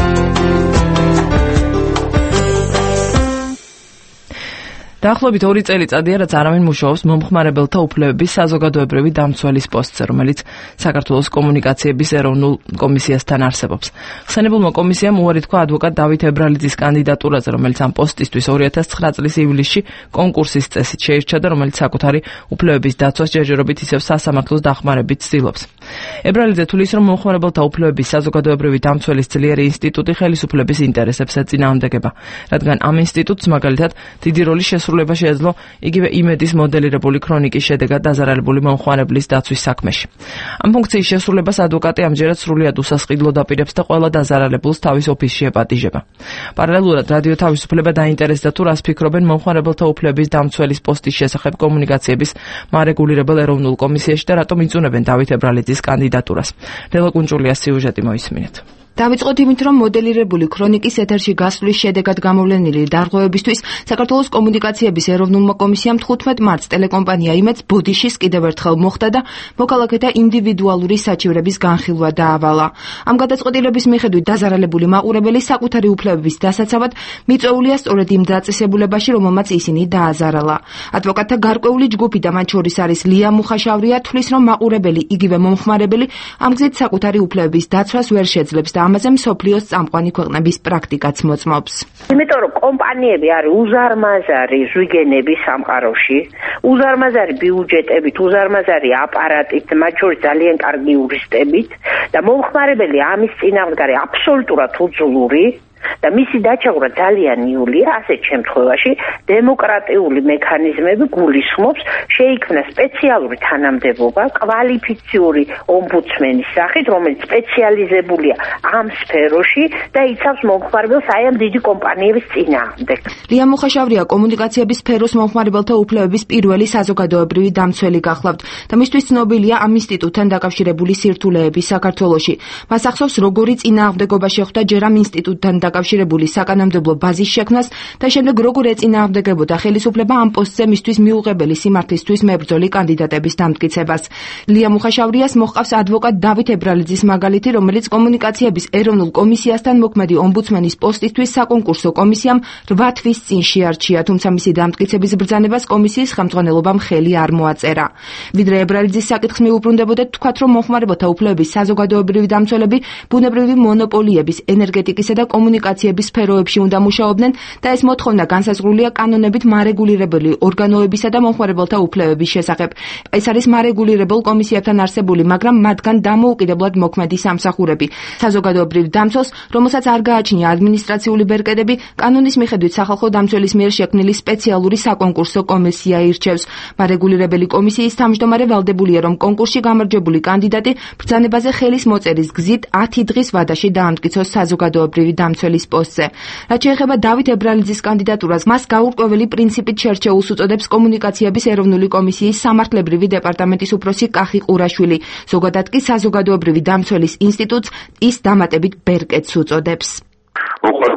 დაახლოებით ორი წელიწადია, რაც არავინ მუშაობს მომხმარებელთა უფლებების საზოგადოებრივი დამცველის პოსტზე, რომელიც საქართველოს კომუნიკაციების ეროვნულ კომისიასთან არსებობს. ხსენებულმა კომისიამ უარი თქვა ადვოკატ დავით ებრალიძის კანდიდატურაზე, რომელიც ამ პოსტისთვის ორი ათას ცხრა წლის ივლისში კონკურსის წესით შეირჩა და რომელიც საკუთარი უფლებების დაცვას ჯერჯერობით ისევ სასამართლოს დახმარებით ცდილობს. ებრალიძე თulis, რომ მომხმარებელთა უფლებების საზოგადოებრივი დამცველის ძლიერი ინსტიტუტი ხელისუფლების ინტერესებს ეწინააღმდეგება, რადგან ამ ინსტიტუტს მაგალითად დიდი როლი შესრულება შეეძლო იგივე იმედის მოდელირებული ქრონიკის შედეგად დაზარალებული მომხმარებლის დაცვის საქმეში. ამ ფუნქციის შესრულებას ადვოკატი ამჯერად სრულიად უსასყიდლოდ აპირებს და ყველა დაზარალებულს თავის ოფისში ეპატიჟება. პარალელურად რადიო თავისუფლება დაინტერესდა თუ რას ფიქრობენ მომხმარებელთა უფლებების დამცველის პოსტის შესახებ კომუნიკაციების მარეგულირებელ ეროვნულ კომისიაში და რატომ იწუნებენ დავით ებრალიძის კანდიდატურას. ლელა კუნჭულიას სიუჟეტი მოისმინეთ. დავიწყოთ იმით, რომ მოდელირებული ქრონიკის ეთერში გასვლის შედეგად გამოვლენილი დარღვევებისთვის საქართველოს კომუნიკაციების ეროვნულმა კომისიამ თხუთმეტ მარტს ტელეკომპანია იმედს ბოდიშის კიდევ ერთხელ მოხდა და მოქალაქეთა ინდივიდუალური საჩივრების განხილვა დაავალა. ამ გადაწყვეტილების მიხედვით დაზარალებული მაყურებელი საკუთარი უფლებების დასაცავად მიწვეულია სწორედ იმ დაწესებულებაში, რომელმაც ისინი დააზარალა. ადვოკატთა გარკვეული ჯგუფი და მათ შორის არის ლია მუხაშავრია, თვლის, რომ მაყურებელი იგივე მომხმარებელი ამ გზით საკუთარი უფლებების დაცვას ვერ შეძლებს და ამაზე მსოფლიოს წამყვანი ქვეყნების პრაქტიკაც მოწმობს. იმიტომ რომ კომპანიები არის უზარმაზარი ზვიგენების სამყაროში, უზარმაზარი ბიუჯეტებით, უზარმაზარი აპარატით, მათ შორის ძალიან კარგი იურისტებით და მომხმარებელი ამის წინააღმდეგ არის აბსოლუტურად უძლური და მისი დაჩაღვრა ძალიან იულია. ასეთ შემთხვევაში დემოკრატიული მექანიზმები გულისხმობს შეიქმნა სპეციალური თანამდებობა კვალიფიციური ომბუდსმენის სახით, რომელიც სპეციალიზებულია ამ სფეროში და იცავს მომხმარებელს აი ამ დიდი კომპანიების წინააღმდეგ. ლია მუხაშავრია კომუნიკაციების სფეროს მომხმარებელთა უფლებების პირველი საზოგადოებრივი დამცველი გახლავთ და მისთვის ცნობილია ამ ინსტიტუტთან დაკავშირებული სირთულეები საქართველოში. მას ახსოვს, როგორი წინააღმდეგობა შეხვდა ჯერ ამ ინსტიტუტთან დაკავშირებული საკანონმდებლო ბაზის შექმნას და შემდეგ როგორ ეწინააღმდეგებოდა ხელისუფლება ამ პოსტზე მისთვის მიუღებელი სიმართლისთვის მებრძოლი კანდიდატების დამტკიცებას. ლია მუხაშავრიას მოჰყავს ადვოკატ დავით ებრალიძის მაგალითი, რომელიც კომუნიკაციების ეროვნულ კომისიასთან მოქმედი ომბუდსმენის პოსტისთვის საკონკურსო კომისიამ რვა თვის წინ შეარჩია, თუმცა მისი დამტკიცების ბრძანებას კომისიის ხელმძღვანელობამ ხელი არ მოაწერა. ვიდრე ებრალიძის საკითხს მიუბრუნდებოდა, თქვათ, რომ მომხმარებელთა უფლებების საზოგადოებრივი დამცველები ბუნებრივი მონოპოლიების, ენერგეტიკისა და კომუნიკაციების სფეროებში უნდა მუშაობდნენ და ეს მოთხოვნა განსაზღვრულია კანონებით მარეგულირებელი ორგანოებისა და მომხმარებელთა უფლებების შესახებ. ეს არის მარეგულირებელ კომისიებთან არსებული, მაგრამ მათგან დამოუკიდებლად მოქმედი სამსახურები. საზოგადოებრივ დამცველს, რომელსაც არ გააჩნია ადმინისტრაციული ბერკედები, კანონის მიხედვით სახალხო დამცველის მიერ შექმნილი სპეციალური საკონკურსო კომისია ირჩევს. მარეგულირებელი კომისიის თავმჯდომარე ვალდებულია, რომ კონკურსში გამარჯვებული კანდიდატი ბრძანებაზე ხელის მოწერის გზით ათი დღის ვადაში დაამტკიცოს საზოგადოებრივი დამცველის პოსტზე. რაც შეეხება დავით ებრალიძის კანდიდატურას, მას გაურკვეველი პრინციპით შერჩეულს უწოდებს კომუნიკაციების ეროვნული კომისიის სამართლებრივი დეპარტამენტის უფროსი კახი ყურაშვილი. ზოგადად კი საზოგადოებრივი დამცველის ინსტიტუტს ის დამატებით ბერკეტს უწოდებს. მომხმარებლის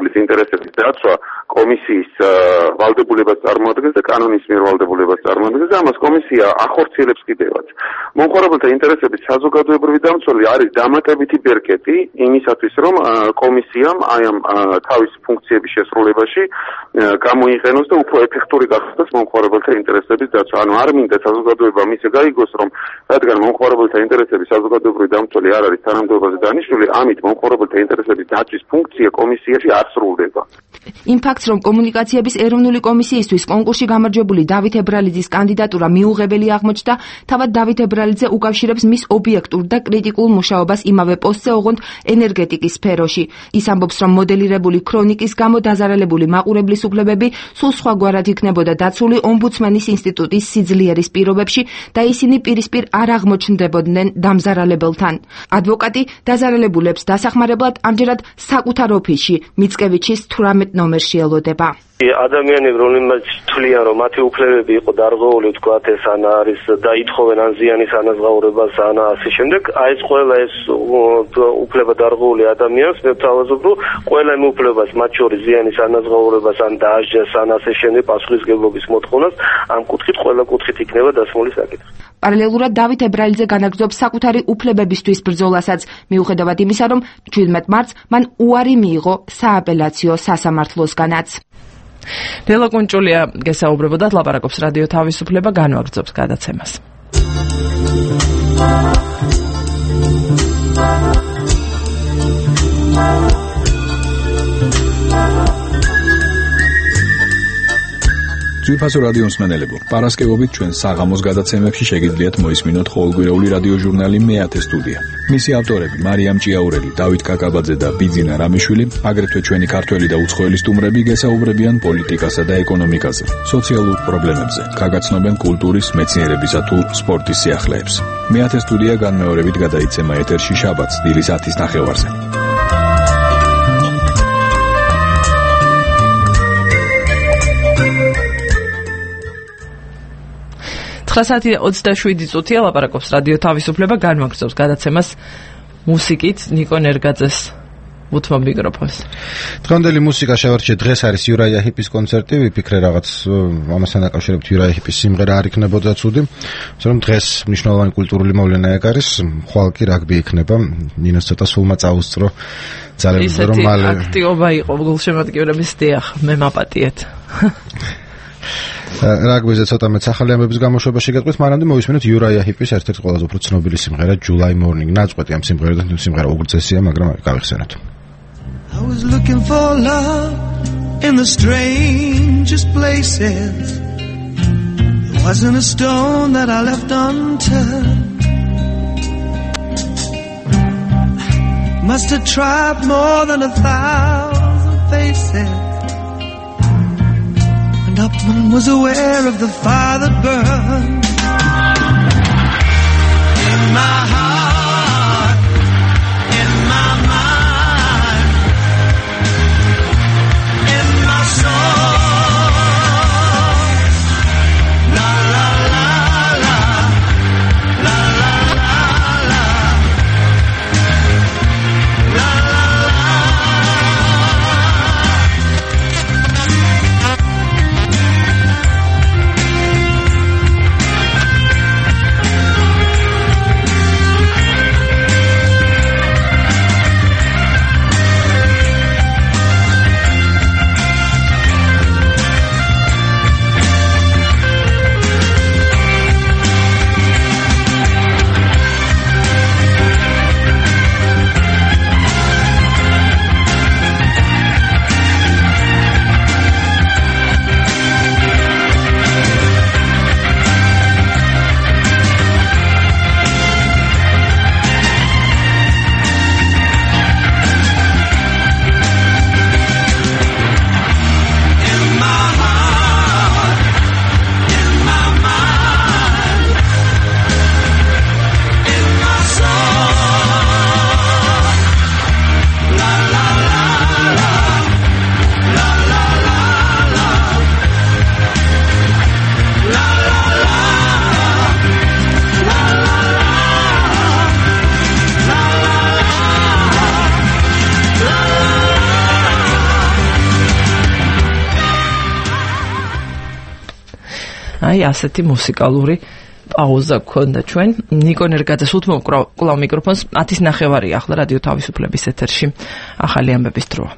რომელიც ინტერესების დაცვა კომისიის ვალდებულებას წარმოადგენს და კანონის მიერ ვალდებულებას წარმოადგენს და ამას კომისია ახორციელებს კიდევაც. მომხმარებელთა ინტერესების საზოგადოებრივი დამცველი არის დამატებითი ბერკეტი იმისათვის, რომ კომისიამ აი ამ თავის ფუნქციების შესრულებაში გამოიყენოს და უფრო ეფექტური გახადოს მომხმარებელთა ინტერესების დაცვა. ანუ არ მინდა საზოგადოებამ ისე გაიგოს, რომ რადგან მომხმარებელთა ინტერესების საზოგადოებრივი დამცველი არ არის თანამდებობაზე დანიშნული, ამით მომხმარებელთა ინტერესების დაცვის ფუნქცია კომისიაში არ სრულდება. იმ ფაქტს, რომ კომუნიკაციების ეროვნული კომისიისთვის კონკურსში გამარჯვებული დავით ებრალიძის კანდიდატურა მიუღებელი აღმოჩნდა, თავად დავით ებრალიძე უკავშირებს მის ობიექტურ და კრიტიკულ მუშაობას იმავე პოსტზე, ოღონდ ენერგეტიკის სფეროში. ის ამბობს, რომ მოდელირებული ქრონიკის გამო დაზარალებული მაყურებლის უფლებები სულ სხვაგვარად იქნებოდა დაცული ომბუდსმენის ინსტიტუტის სიძლიერის პირობებში და ისინი პირისპირ არ აღმოჩნდებოდნენ დამზარალებელთან. ადვოკატი დაზარალებულებს დასახმარებლად ამჯერად საკუთარ ოფისში მიცკევიჩის თვრამეტ ნომერში ელოდება. ადამიანები, რომლებიც თვლიან, რომ მათი უფლებები იყო დარღვეული, თქვათ, ეს ან არის დაითხოვენ ან ზიანის ანაზღაურებას ან ასე შემდეგ, აი ეს ყველა ეს უფლება დარღვეული ადამიანს, მე ვთავაზობ, რომ ყველა იმ უფლებას, მათ შორის ზიანის ანაზღაურებას ან დაასჯას ან ასე შემდეგ პასუხისმგებლობის მოთხოვნას, ამ კუთხით ყველა კუთხით იქნება დასმული საკითხი. პარალელურად დავით ებრალიძე განაგრძობს საკუთარი უფლებებისთვის ბრძოლასაც, მიუხედავად იმისა, რომ შვიდმეტ მარტს მან უარი მიიღო სააპელაციო სასამართლოსგანაც. დელა კუნჭულია გესაუბრებოდა ლაპარაკობს რადიო თავისუფლება განვაგრძობს გადაცემას. ძვირფასო რადიო მსმენელებო, პარასკევობით ჩვენ საღამოს გადაცემებში შეგიძლიათ მოისმინოთ ყოველკვირეული რადიო ჟურნალი მეათე სტუდია. მისი ავტორები მარიამ ჭიაურელი, დავით კაკაბაძე და ბიძინა რამიშვილი, აგრეთვე ჩვენი ქართველი და უცხოელი სტუმრები გესაუბრებიან პოლიტიკასა და ეკონომიკაზე, სოციალურ პრობლემებზე, გაგაცნობენ კულტურის, მეცნიერებისა თუ სპორტის სიახლეებს. მეათე სტუდია განმეორებით გადაიცემა ეთერში შაბათს დილის ათის ნახევარზე. ცხრა საათი ოცდაშვიდი წუთია ლაპარაკობს რადიო თავისუფლება განვაგრძობს გადაცემას მუსიკით ნიკო ნერგაძეს უთმობ მიკროფონს. დღევანდელი მუსიკა შევარჩიე დღეს არის იურაია ჰიპის კონცერტი, ვიფიქრე რაღაც ამასთან დაკავშირებით იურაია ჰიპის სიმღერა არ იქნებოდა ცუდი, მაგრამ დღეს მნიშვნელოვანი კულტურული მოვლენა ეგ არის, ხვალ კი რაგბი იქნება, ნინოს ცოტა სულმა წაუსწრო ძალებზე რომ მალე აქტიობა იყო გულშემატკივრების დიახ, მე მაპატიეთ. რაგბიზე ცოტა მეც ახალი ამბების გამოშვებაში გეტყვით, მანამდე მოვისმინოთ იურაია ჰიპის ერთ-ერთი ყველაზე უფრო ცნობილი სიმღერა July Morning. ნაწყვეტი ამ სიმღერიდან, სიმღერა უგრძესია, მაგრამ გავიხსენოთ. I was looking for love in the strangest places. There wasn't a stone that I left unturned. Must have tried more than a thousand faces. Up and was aware of the fire that burned in my heart, in my mind, in my soul. La la la la, la la la la, la la la. აი ასეთი მუსიკალური პაუზა გქონდა ჩვენ. ნიკო ნერგაძეს უთმობ კვლავ მიკროფონს. ათის ნახევარი ახლა რადიო თავისუფლების ეთერში ახალი ამბების დროა.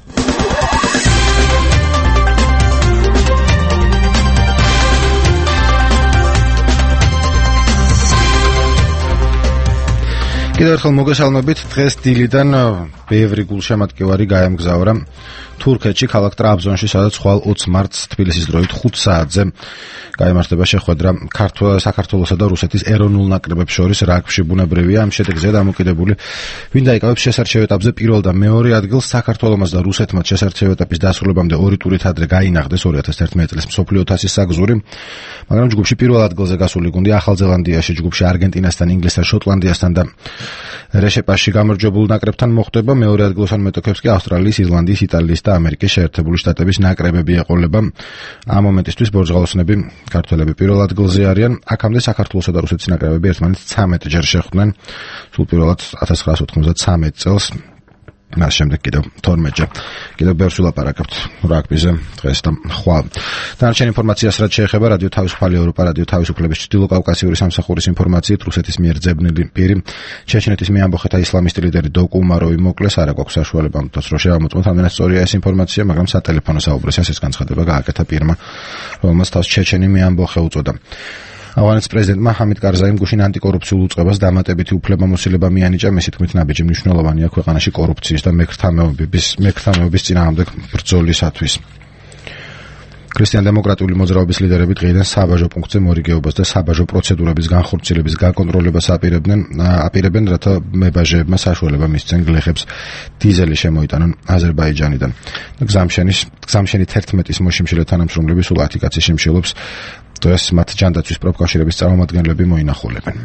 კიდევ ერთხელ მოგესალმებით. დღეს დილიდან ბევრი გულშემატკივარი გაემგზავრა თურქეთში, ქალაქ ტრაბზონში, სადაც ხვალ ოცი მარტს თბილისის დროით ხუთ საათზე გაიმართება შეხვედრა საქართველოსა და რუსეთის ეროვნულ ნაკრებებს შორის რაგბიში. ბუნებრივია, ამ შედეგზე დამოკიდებული ვინ დაიკავებს შესარჩევ ეტაპზე პირველ და მეორე ადგილს. საქართველოს და რუსეთმა შესარჩევ ეტაპის დასრულებამდე ორი ტურით ადრე გაინახდეს ორი ათას ერთმეტი წლის მსოფლიო თასის საგზური, მაგრამ ჯგუფში პირველ ადგილზე გასული გუნდი ახალ ზელანდიაში, ჯგუფში არგენტინასთან, ინგლისთან, შოტლანდიასთან და რეშეპაში გამარჯვებულ ნაკრებთან მოხვდება. მეორე ადგილოსან მეტოქებს კი ავსტრალიის, ირლანდიის, იტალიის და ამერიკის შეერთებული შტატების ნაკრებები ეყოლება. ამ მომენტისთვის ბორჯღალოსნები ქართველები პირველ ადგილზე არიან. აქამდე საქართველოსა და რუსეთის ნაკრებები ერთმანეთს ცამეტ ჯერ შეხვდნენ. სულ პირველად ათას ცხრაას ოთხმოცდათსამეტ წელს. მას შემდეგ კიდევ თორმეტ-ჯერ. კიდევ ბევრს ვილაპარაკებთ რაგბიზე დღეს და ხვალ. დანარჩენ ინფორმაციას რაც შეეხება რადიო თავისუფალი ევროპა, რადიო თავისუფლების ჩრდილოკავკასიური სამსახურის ინფორმაციით, რუსეთის მიერ ძებნილი პირი, ჩეჩნეთის მეამბოხეთა ისლამისტი ლიდერი დოკუ უმაროვი მოკლეს. არა გვაქვს საშუალება ამ დროს რომ შევამოწმოთ ამდენად სწორია ეს ინფორმაცია, მაგრამ სატელეფონო საუბრისას ეს განცხადება გააკეთა პირმა, რომელმაც თავს ჩეჩენი მეამბოხე უწოდა. ავღანეთის პრეზიდენტმა ჰამიდ კარზაიმ გუშინ ანტიკორუფციულ უწყებას დამატებითი უფლებამოსილება მიანიჭა. მისი თქმით, ნაბიჯი მნიშვნელოვანია ქვეყანაში კორუფციის და მექრთამეობის მექრთამეობის წინააღმდეგ ბრძოლისათვის. ქრისტიან-დემოკრატიული მოძრაობის ლიდერები დღეიდან საბაჟო პუნქტზე მორიგეობას და საბაჟო პროცედურების განხორციელების გაკონტროლებას აპირებდნენ, აპირებენ, რათა მებაჟეებმა საშუალება მისცენ გლეხებს დიზელი შემოიტანონ აზერბაიჯანიდან. გზამშენის გზამშენით ერთმეტის მოშიმშილე თანამშრომლები სულ ათი კაცის შიმშილობს. დღეს მათ ჯანდაცვის პროფკავშირების წარმომადგენლები მოინახულებენ.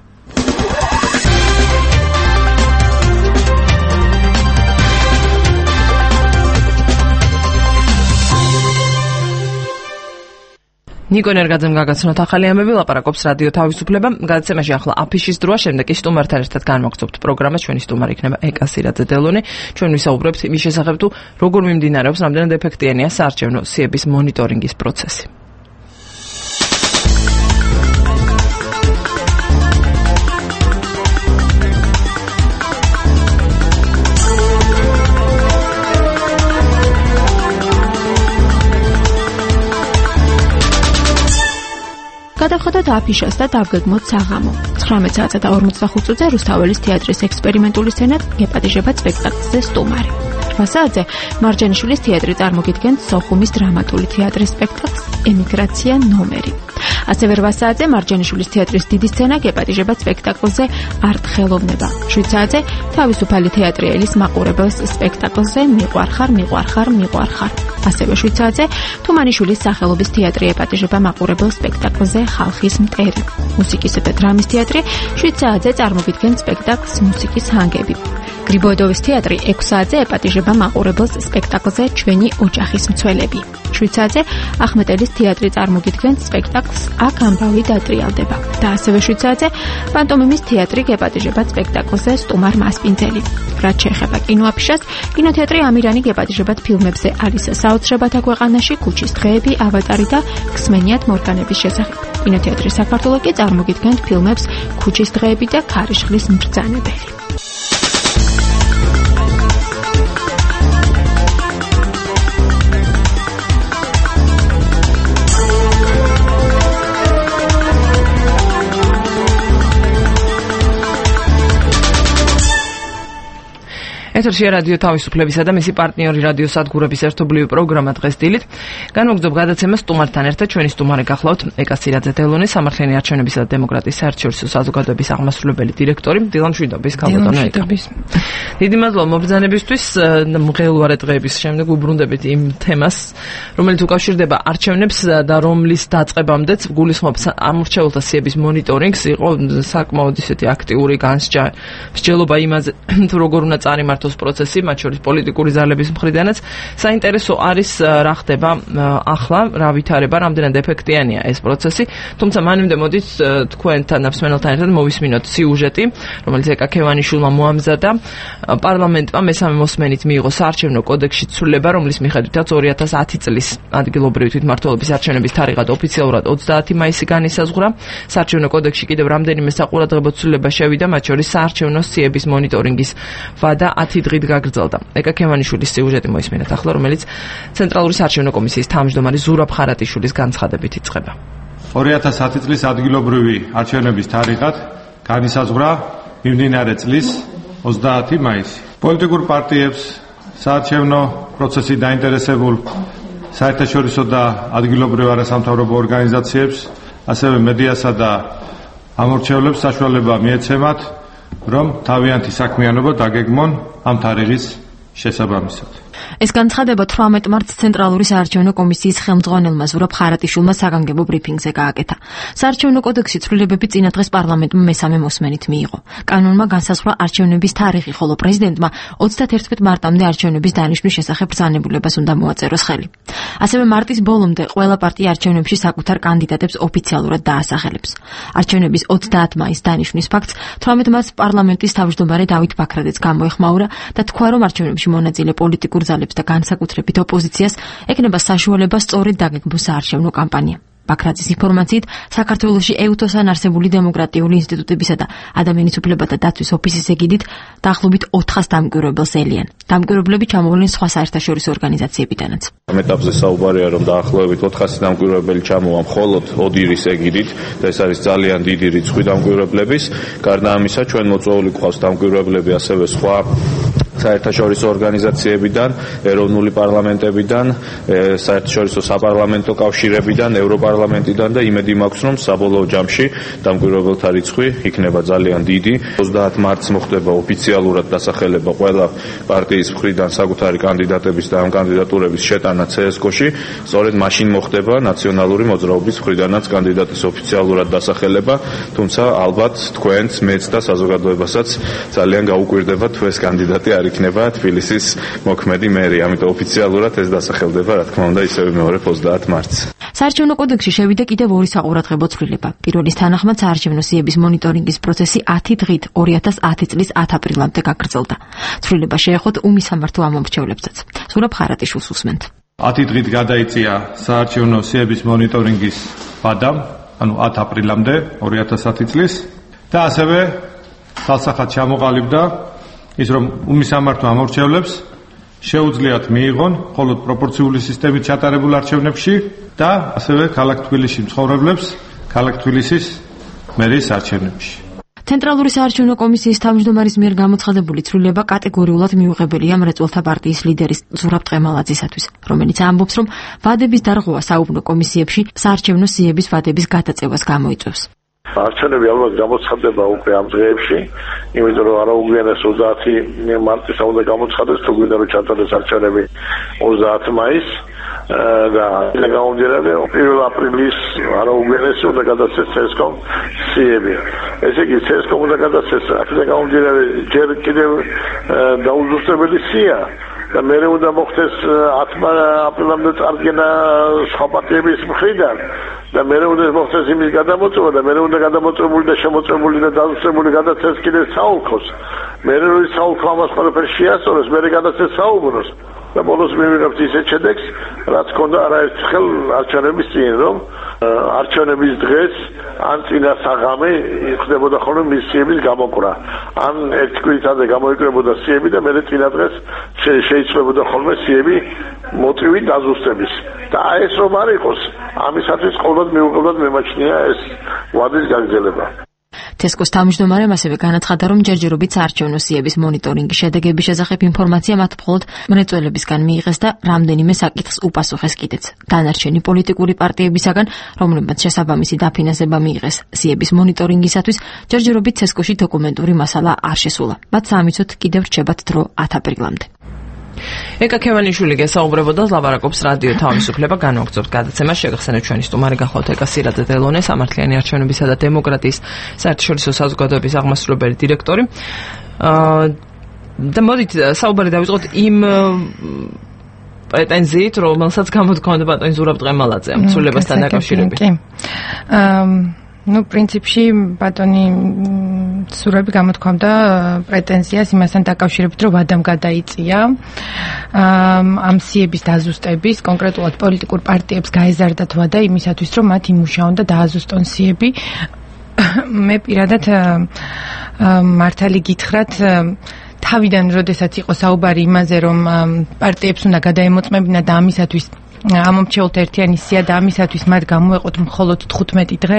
ნიკო ნერგაძემ გაგაცნოთ ახალი ამბები, ლაპარაკობს რადიო თავისუფლება. გადაცემაში ახლა აფიშის დროა, შემდეგ კი სტუმართან ერთად განვაგრძობთ პროგრამას. ჩვენი სტუმარი იქნება ეკა სირაძე-დელონი. ჩვენ ვისაუბრებთ იმის შესახებ, თუ როგორ მიმდინარეობს, რამდენად ეფექტიანია საარჩევნო სიების მონიტორინგის პროცესი. გადავხადოთ აფიშას და დავგეგმოთ საღამო. ცხრამეტ საათსა და ორმოცდახუთ წუთზე რუსთაველის თეატრის ექსპერიმენტული სცენა გეპატიჟება სპექტაკლზე სტუმარი. რვა საათზე მარჯანიშვილის თეატრი წარმოგიდგენთ სოხუმის დრამატული თეატრის სპექტაკლს ემიგრაცია ნომერი. ასევე რვა საათზე მარჯანიშვილის თეატრის დიდი სცენა გეპატიჟება სპექტაკლზე არტხელოვნება. შვიდ საათზე თავისუფალი თეატრი ელის მაყურებელს სპექტაკლზე მიყვარხარ, მიყვარხარ, მიყვარხარ. ასევე შვიდ საათზე თუმანიშვილის სახელობის თეატრი ეპატიჟება მაყურებელს სპექტაკლზე ხალხის მტერი. მუსიკისა და დრამის თეატრი შვიდ საათზე წარმოგიდგენთ სპექტაკლს მუსიკის ჰანგები. გრიბოედოვის თეატრი ექვსი საათზე ეპატიჟება მაყურებელს სპექტაკლზე ჩვენი ოჯახის მცველები. შვიდ საათზე ახმეტელის თეატრი წარმოგიდგენთ სპექტაკლს აქ ამბავი დატრიალდება. და ასევე შვიდ საათზე პანტომიმის თეატრი გეპატიჟება სპექტაკლზე სტუმარ მასპინძელი. რაც შეეხება კინოაფიშას, კინოთეატრი ამირანი გეპატიჟებათ ფილმებზე ალისა საოცრებათა ქვეყანაში, ქუჩის დღეები, ავატარი და ქსმენიათ მორგანების შესახებ. კინოთეატრი საქართველო კი წარმოგიდგენთ ფილმებს ქუჩის დღეები და ქარიშხლის მბრძანებელი. ეთერშია რადიო თავისუფლებისა და მისი პარტნიორი რადიო სადგურების ერთობლივი პროგრამა დღეს დილით. განვაგრძობ გადაცემას სტუმართან ერთად. ჩვენი სტუმარი გახლავთ ეკა სირაძე-დელონი, სამართლიანი არჩევნებისა და დემოკრატიის საერთაშორისო საზოგადოების აღმასრულებელი დირექტორი. დილამშვიდობის, ქალბატონო ეკა. დიდი მადლობა მობრძანებისთვის. მღელვარე დღეების შემდეგ უბრუნდებით იმ თემას, რომელიც უკავშირდება არჩევნებს და რომლის დაწყებამდეც გულისხმობს ამორჩეულთა სიების მონიტორინგს. იყო საკმაოდ ისეთი აქტიური განსჯა მსჯელობა იმაზე, თუ როგორ უნდა წარიმართოს უცხოუს პროცესი, მათ შორის პოლიტიკური ძალების მხრიდანაც. საინტერესო არის რა ხდება ახლა, რა ვითარება, რამდენად ეფექტიანია ეს პროცესი. თუმცა მანამდე მოდით თქვენთან ნაბსმენელთან ერთად მოვისმინოთ სიუჟეტი, რომელიც ეკა ქევანიშვილმა მოამზადა. პარლამენტმა მესამე მოსმენით მიიღო საარჩევნო კოდექსში ცვლილება, რომლის მიხედვითაც ორი ათას ათი წლის ადგილობრივი თვითმმართველობის არჩევნების თარიღად ოფიციალურად ოცდაათი მაისი განისაზღვრა. საარჩევნო კოდექსში კიდევ რამდენიმე საყურადღებო ცვლილება შევიდა, მათ შორის საარჩევნო სიების მონიტორინგის ვადა ათი დღით გაგრძელდა. ეკა ქევანიშვილის სიუჟეტი მოისმინეთ ახლა, რომელიც ცენტრალური საარჩევნო კომისიის თავმჯდომარე ზურაბ ხარატიშვილის განცხადებით იწყება. ორი ათას ათი წლის ადგილობრივი არჩევნების თარიღად განისაზღვრა მიმდინარე წლის ოცდაათი მაისი. პოლიტიკურ პარტიებს, საარჩევნო პროცესით დაინტერესებულ საერთაშორისო და ადგილობრივ არასამთავრობო ორგანიზაციებს, ასევე მედიასა და ამორჩევლებს საშუალება მიეცემათ, რომ თავიანთი საქმიანობა დაგეგმონ ამ თარიღის შესაბამისად. ეს განცხადება თვრამეტ მარტს ცენტრალური საარჩევნო კომისიის ხელმძღვანელმა ზურაბ ხარატიშვილმა საგანგებო ბრიფინგზე გააკეთა. საარჩევნო კოდექსი ცვლილებები წინა დღეს პარლამენტმა მესამე მოსმენით მიიღო. კანონმა განსაზღვრა არჩევნების თარიღი, ხოლო პრეზიდენტმა ოცდაათი მარტამდე არჩევნების დანიშვნის შესახებ ბრძანებულებას უნდა მოაწეროს ხელი. ასევე მარტის ბოლომდე ყველა პარტია არჩევნებში საკუთარ კანდიდატებს ოფიციალურად დაასახელებს. არჩევნების ოცდაათი მაისის დანიშვნის ფაქტს თვრამეტ მარტს პარლამენტის თავმჯდომარე დავით ბაქრაძეც გამოეხმაურა და თქვა, რომ არჩევნებში მონაწილე პოლიტიკურ ძალებს და განსაკუთრებით ოპოზიციას ეკნება საშუალება სწორედ დაგეგმოს საარჩევნო კამპანია. ბაქრაძის ინფორმაციით, საქართველოში ეუთოს-ან არსებული დემოკრატიული ინსტიტუტებისა და ადამიანის უფლებათა დაცვის ოფისის ეგიდით დაახლოებით ოთხას დამკვირვებელს ელიან. დამკვირვებლები ჩამოვლენ სხვა საერთაშორისო ორგანიზაციებიდანაც. ამ ეტაპზე საუბარია, რომ დაახლოებით ოთხასი დამკვირვებელი ჩამოვა მხოლოდ ოდირის ეგიდით და ეს არის ძალიან დიდი რიცხვი დამკვირვებლების. გარდა ამისა, ჩვენ მოწვეული გვყავს დამკვირვებლები ასევე სხვა საერთაშორისო ორგანიზაციებიდან, ეროვნული პარლამენტებიდან, საერთაშორისო საპარლამენტო კავშირებიდან, ევროპარლამენტიდან და იმედი მაქვს, რომ საბოლოო ჯამში დამკვირვებელთა რიცხვი იქნება ძალიან დიდი. ოცდაათი მარტს მოხდება ოფიციალურად დასახელება ყველა პარტიის მხრიდან საკუთარი კანდიდატების და ამ კანდიდატურების შეტანა ცსკ-ში. სწორედ მაშინ მოხდება ნაციონალური მოძრაობის მხრიდანაც კანდიდატის ოფიციალურად დასახელება, თუმცა ალბათ თქვენც, მეც და საზოგადოებასაც ძალიან გაუკვირდება თუ ეს კანდიდატი არ იქნება თბილისის მოქმედი მერი, ამიტომ ოფიციალურად ეს დასახელდება, რა თქმა უნდა, ისევე მეორებ ოცდაათი მარტს. საარჩევნო კოდექსში შევიდა კიდევ ორი საყურადღებო ცვლილება. პირველის თანახმად საარჩევნო სიების მონიტორინგის პროცესი ათი დღით ორი ათას ათი წლის ათი აპრილამდე გაგრძელდა. ცვლილება შეეხოთ უმისამართო ამომრჩევლებსაც. ზურაბ ხარატიშვილს უსმენთ. ათი დღით გადაიწია საარჩევნო სიების მონიტორინგის ვადამ, ანუ ათი აპრილამდე ორი ათას ათი წლის და ასევე ხალხსახად ჩამოყალიბდა ის, რომ უმისამართო ამორჩევლებს შეუძლიათ მიიღონ მხოლოდ პროპორციული სისტემით ჩატარებულ არჩევნებში და ასევე ქალაქ თბილისში მცხოვრებლებს ქალაქ თბილისის მერიის არჩევნებში. ცენტრალური საარჩევნო კომისიის თავმჯდომარის მიერ გამოცხადებული ცვლილება კატეგორიულად მიუღებელია მრეწველთა პარტიის ლიდერის ზურაბ ტყემალაძისათვის, რომელიც ამბობს, რომ ვადების დარღვევა საუბნო კომისიებში საარჩევნო სიების ვადების გადაწევას გამოიწვევს. არჩევნები ალბათ გამოცხადდება უკვე ამ დღეებში, იმიტომ რომ არაუგვიანეს ოცდაათი მარტისა უნდა გამოცხადდეს, თუ გვინდა რომ ჩატარდეს არჩევნები ოცდაათი მაისს და ეს გამომდინარე პირველ აპრილის არაუგვიანესი უნდა გადასცეს ცსკ-მ სიები. ესე იგი ცსკ-მ უნდა გადასცეს აქედან გამომდინარე ჯერ კიდევ დაუზუსტებელი სია და მე უნდა მოხდეს ათი აპრილამდე წარდგენა სხვა პარტიების მხრიდან და მე უნდა მოხდეს იმის გადამოწმება და მე უნდა გადამოწმებული და შემოწმებული და დაზუსტებული გადაცეს კიდევ საოლქოს. მე რო საოლქო ამას ყველაფერს შეასწოროს, მე გადაცეს საუბნოს და ბოლოს მივიღებთ ისეთ შედეგს, რაც ქონდა არაერთხელ არჩევნების წინ, რომ არჩევნების დღეს ან წინა საღამე ხდებოდა ხოლმე მისიების გამოკვრა. ან ერთ კვირითაზე გამოიკრებოდა სიები და მე წინა დღეს შეიცვლებოდა ხოლმე სიები მოტივით დაზუსტების. და ეს რომ არ იყოს, ამისათვის ყოველდღე მიუღებლად მემაჩნია ეს ვადის გაგრძელება. ცსკ-ს თავმჯდომარემ ასევე განაცხადა, რომ ჯერჯერობით საარჩევნო სიების მონიტორინგის შედეგების შესახებ ინფორმაცია მათ მხოლოდ მრეწველებისგან მიიღეს და რამდენიმე საკითხს უპასუხეს კიდეც. დანარჩენი პოლიტიკური პარტიებისაგან, რომლებმაც შესაბამისი დაფინანსება მიიღეს სიების მონიტორინგისათვის, ჯერჯერობით ცსკ-ში დოკუმენტური მასალა არ შესულა. მათ საამიცოდ კიდევ რჩებათ დრო ათი აპრილამდე. ეკა ქევანიშვილი გესაუბრებოდა ლაპარაკობს რადიო თავისუფლება განვაგრძობთ გადაცემას შეგახსენებთ ჩვენი სტუმარი გახლავთ ეკა სირაძე დელონე სამართლიანი არჩევნებისა და დემოკრატიის საერთაშორისო საზოგადოების აღმასრულებელი დირექტორი. და მოდით საუბარი დავიწყოთ იმ პრეტენზიით, რომელსაც გამოთქვამდა ბატონი ზურაბ ტყემალაძე ამ ცვლილებასთან დაკავშირებით. კი. აა ну, в принципе, ბატონი ზურაბი გამოთქვამდა პრეტენზიას იმასთან დაკავშირებით, რომ ვადამ გადაიწია ამ სიების დაზუსტების, კონკრეტულად პოლიტიკურ პარტიებს გაეზარდათ ვადა იმისათვის, რომ მათ იმუშაონ და დააზუსტონ სიები. მე პირადად მართალი გითხრათ თავიდან როდესაც იყო საუბარი იმაზე, რომ პარტიებს უნდა გადაემოწმებინა და ამისათვის ამომრჩეულთა ერთიანი სია და ამისათვის მათ გამოეყოთ მხოლოდ თხუთმეტი დღე.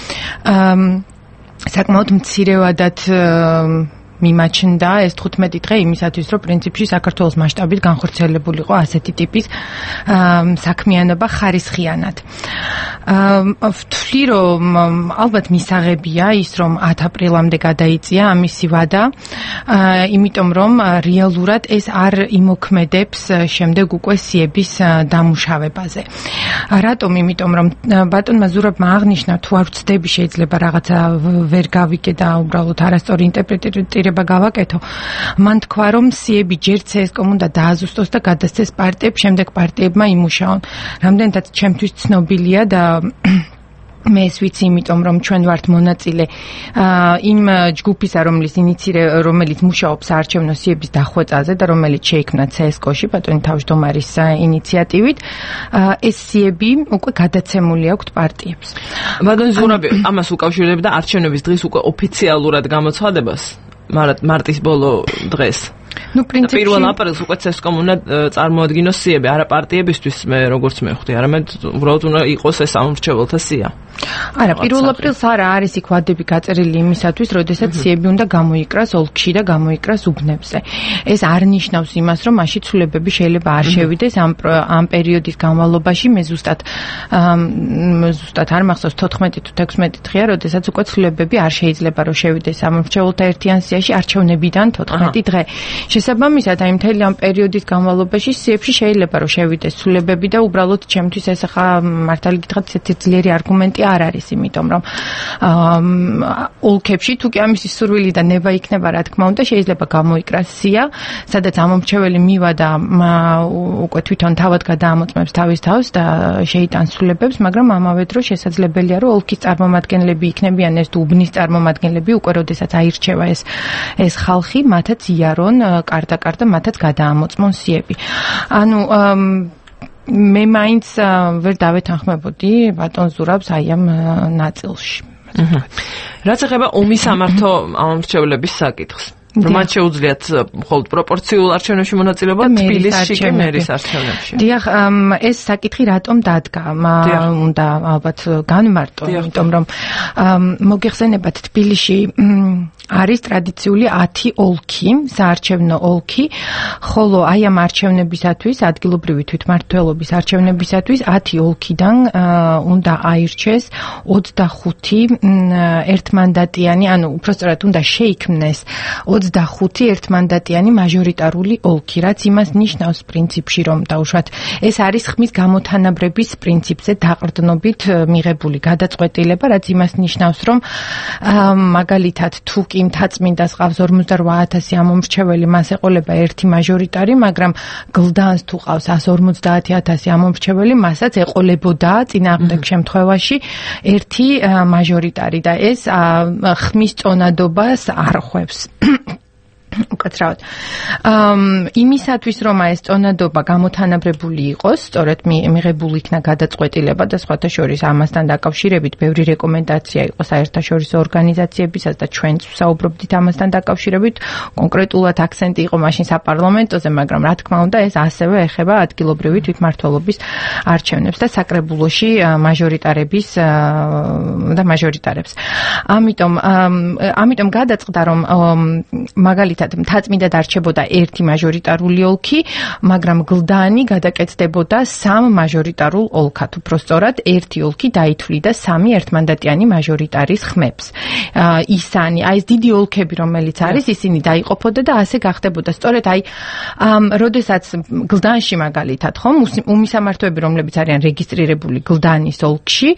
საკმაოდ მცირევადად მიმაჩნდა ეს თხუთმეტი დღე იმისათვის, რომ პრინციპში საქართველოს მასშტაბით განხორციელებულიყო ასეთი ტიპის საქმიანობა ხარისხიანად. ვთვლი, რომ ალბათ მისაღებია ის, რომ ათ აპრილამდე გადაიწია ამისი ვადა, იმიტომ რომ რეალურად ეს არ იმოქმედებს შემდეგ უკვე სიების დამუშავებაზე. რატომ? იმიტომ რომ ბატონმა ზურაბმა აღნიშნა, თუ არ ვცდები შეიძლება რაღაცა ვერ გავიგე და უბრალოდ არასწორი ინტერპრეტირება გავაკეთო. მან თქვა, რომ სიები ჯერ ცესკომ უნდა დააზუსტოს და გადასცეს პარტიებს, შემდეგ პარტიებმა იმუშაონ. რამდენადაც ჩემთვის ცნობილია და მე ეს ვიცი, იმიტომ რომ ჩვენ ვართ მონაწილე იმ ჯგუფისა, რომლის ინიცირე, რომელიც მუშაობს საარჩევნო სიების დახვეწაზე და რომელიც შეიქმნა ცესკოში ბატონი თავმჯდომარის ინიციატივით, ეს სიები უკვე გადაცემული აქვთ პარტიებს. ბატონი ზურაბი ამას უკავშირებდა არჩევნების დღის უკვე ოფიციალურად გამოცხადებას, მარტის ბოლო დღეს. ну, принципе, პირველ აპრილს უკვე ცესკომ უნდა წარმოადგინოს სიები, არა პარტიებისთვის, მე როგორც მე ხვდი, არამედ უბრალოდ უნდა იყოს ეს სამომრჩეველთა სია. არა, პირველ აპრილს არა არის იქ ვადები გაწერილი იმისათვის, როდესაც სიები უნდა გამოიკრას ოლქში და გამოიკრას უბნებზე. ეს არ ნიშნავს იმას, რომ მაშინ ცვლილებები შეიძლება არ შევიდეს ამ ამ პერიოდის განმავლობაში. მე ზუსტად ზუსტად არ მახსოვს თოთხმეტი თუ თექვსმეტი დღეა, როდესაც უკვე ცვლილებები არ შეიძლება რომ შევიდეს სამომრჩეველთა ერთიან სიაში არჩევნებიდან თოთხმეტი დღე. შესაბამისად, აი მთელი ამ პერიოდის განმავლობაში სიებში შეიძლება რომ შევიდეს ცვლილებები და უბრალოდ ჩემთვის ეს ახლა მართალი გითხრათ ესეთი ძლიერი არგუმენტი არ არის, იმიტომ რომ ოლქებში თუ კი ამის სურვილი და ნება იქნება, რა თქმა უნდა, შეიძლება გამოიკრას სია, სადაც ამომრჩეველი მივა და უკვე თვითონ თავად გადაამოწმებს თავის თავს და შეიტანს ცვლილებებს, მაგრამ ამავე დროს შესაძლებელია, რომ ოლქის წარმომადგენლები იქნებიან ეს თუ უბნის წარმომადგენლები, უკვე როდესაც აირჩევა ეს ეს ხალხი, მათაც იარონ კარდა-კარდა მათაც გადაამოწმონ სიები. ანუ მე მაინც ვერ დავეთანხმებოდი ბატონ ზურაბს აი ამ ნაწილში. რაც ეხება ომის სამართო ამომრჩევლების საკითხს, რომ მათ შეუძლიათ მხოლოდ პროპორციულ არჩევნებში მონაწილეობა თბილისში კი მერის არჩევნებში. დიახ, ეს საკითხი რატომ დადგა? უნდა ალბათ განმარტო, იმიტომ რომ მოგეხსენებათ თბილისში არის ტრადიციული ათი ოლქი, საარჩევნო ოლქი, ხოლო აი ამ არჩევნებისათვის, ადგილობრივი თვითმმართველობის არჩევნებისათვის ათი ოლქიდან უნდა აირჩეს ოცდახუთი ერთმანდატიანი, ანუ უпростоრად უნდა შეიქმნეს ოცდახუთი ერთმანდატიანი მაჟორიტარული ოლქი, რაც იმას ნიშნავს პრინციპში, რომ დაუშვათ ეს არის ხმის გამოთანაბრების პრინციპზე დაყრდნობით მიღებული გადაწყვეტილება, რაც იმას ნიშნავს, რომ მაგალითად თუ კი მთაწმინდას ყავს ორმოცდაოთხ ათასი ამომრჩეველი, მას ეყოლება ერთი მაჟორიტარი, მაგრამ გლდანს თუ ყავს εκατს ორმოცდაათი ათასი ამომრჩეველი, მასაც ეყოლებოდა წინააღმდეგ შემთხვევაში ერთი მაჟორიტარი და ეს ხმის წონადობას არ ხვევს. უკაცრავად. იმისათვის, რომ ეს წონადობა გამოთანაბრებული იყოს, სწორედ მიღებული იქნა გადაწყვეტილება და სხვათა შორის ამასთან დაკავშირებით ბევრი რეკომენდაცია იყო საერთაშორისო ორგანიზაციებისაც და ჩვენც ვსაუბრობდით ამასთან დაკავშირებით. კონკრეტულად აქცენტი იყო მაშინ საპარლამენტოზე, მაგრამ რა თქმა უნდა, ეს ასევე ეხება ადგილობრივი თვითმმართველობის არჩევნებს და საკრებულოში მაჟორიტარების და მაჟორიტარებს. ამიტომ ამიტომ გადაწყდა, რომ მაგალითად მთაწმინდად არჩებოდა ერთი მაჟორიტარული ოლქი, მაგრამ გლდანი გადაკეთდებოდა სამ მაჟორიტარულ ოლქად. უпростоრად ერთი ოლქი დაითვლიდა სამი ერთმანდატიანი მაჟორიტარის ხმებს. ისანი, აი ეს დიდი ოლქები, რომელიც არის, ისინი დაიყოფოდა და ასე გახდებოდა. სწორედ აი, როდესაც გლდანში მაგალითად, ხომ, უმისამართოები, რომლებიც არიან რეგისტრირებული გლდანის ოლქში,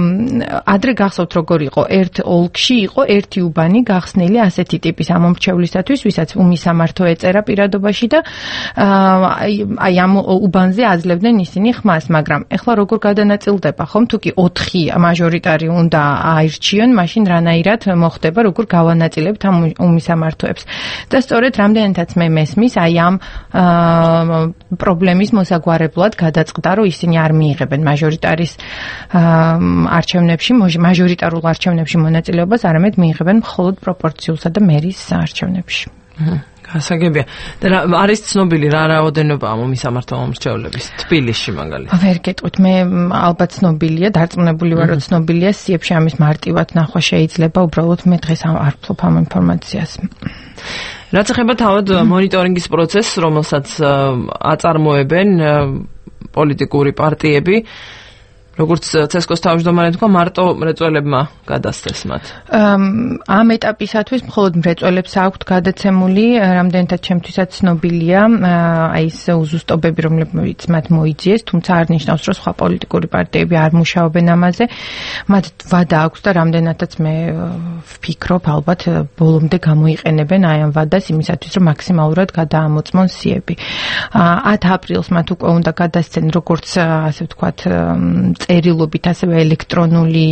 ადრე გახსოვთ როგორ იყო, ერთ ოლქში იყო ერთი უბანი გახსნილი ასეთი ტიპის ამომრჩევლისა იმისათვის, ვისაც უმისამართო ეწერა პირადობაში და აი ამ უბანზე აძლევდნენ ისინი ხმას, მაგრამ ეხლა როგორ გადანაწილდება, ხომ? თუ კი ოთხი მაჟორიტარი უნდა აირჩიონ, მაშინ რანაირად მოხდება, როგორ გავანაწილებთ ამ უმისამართოებს. და სწორედ რამდენადაც მე მესმის, აი ამ პრობლემის მოსაგვარებლად გადაწყდა, რომ ისინი არ მიიღებენ მაჟორიტარის არჩევნებში, მაჟორიტარულ არჩევნებში მონაწილეობას, არამედ მიიღებენ მხოლოდ პროპორციულსა და მერის არჩევნებში. გასაგებია. და არის ცნობილი რა რაოდენობაა მომისამართო მომრჩევლების თბილისში მაგალითად? ვერ გეტყვით, მე ალბათ ცნობილია, დარწმუნებული ვარ, რომ ცნობილია, სიებში ამის მარტივად ნახვა შეიძლება, უბრალოდ მე დღეს არ ვფლობ ამ ინფორმაციას. რაც ეხება თავად მონიტორინგის პროცესს, რომელსაც აწარმოებენ პოლიტიკური პარტიები, როგორც ცესკოს თავმჯდომარე თქვა, მარტო მრეწველებმა გადასცეს მათ. ამ ეტაპისათვის მხოლოდ მრეწველებს აქვთ გადაცემული, რამდენადაც ჩემთვისაც ცნობილია, აი ეს უზუსტობები, რომლებიც მათ მოიძიეს, თუმცა არ ნიშნავს, რომ სხვა პოლიტიკური პარტიები არ მუშაობენ ამაზე. მათ ვადა აქვს და რამდენადაც მე ვფიქრობ, ალბათ ბოლომდე გამოიყენებენ აი ამ ვადას იმისათვის, რომ მაქსიმალურად გადაამოწმონ სიები. ათ აპრილს მათ უკვე უნდა გადასცენ, როგორც ასე ვთქვათ, წერილობით, ასევე ელექტრონული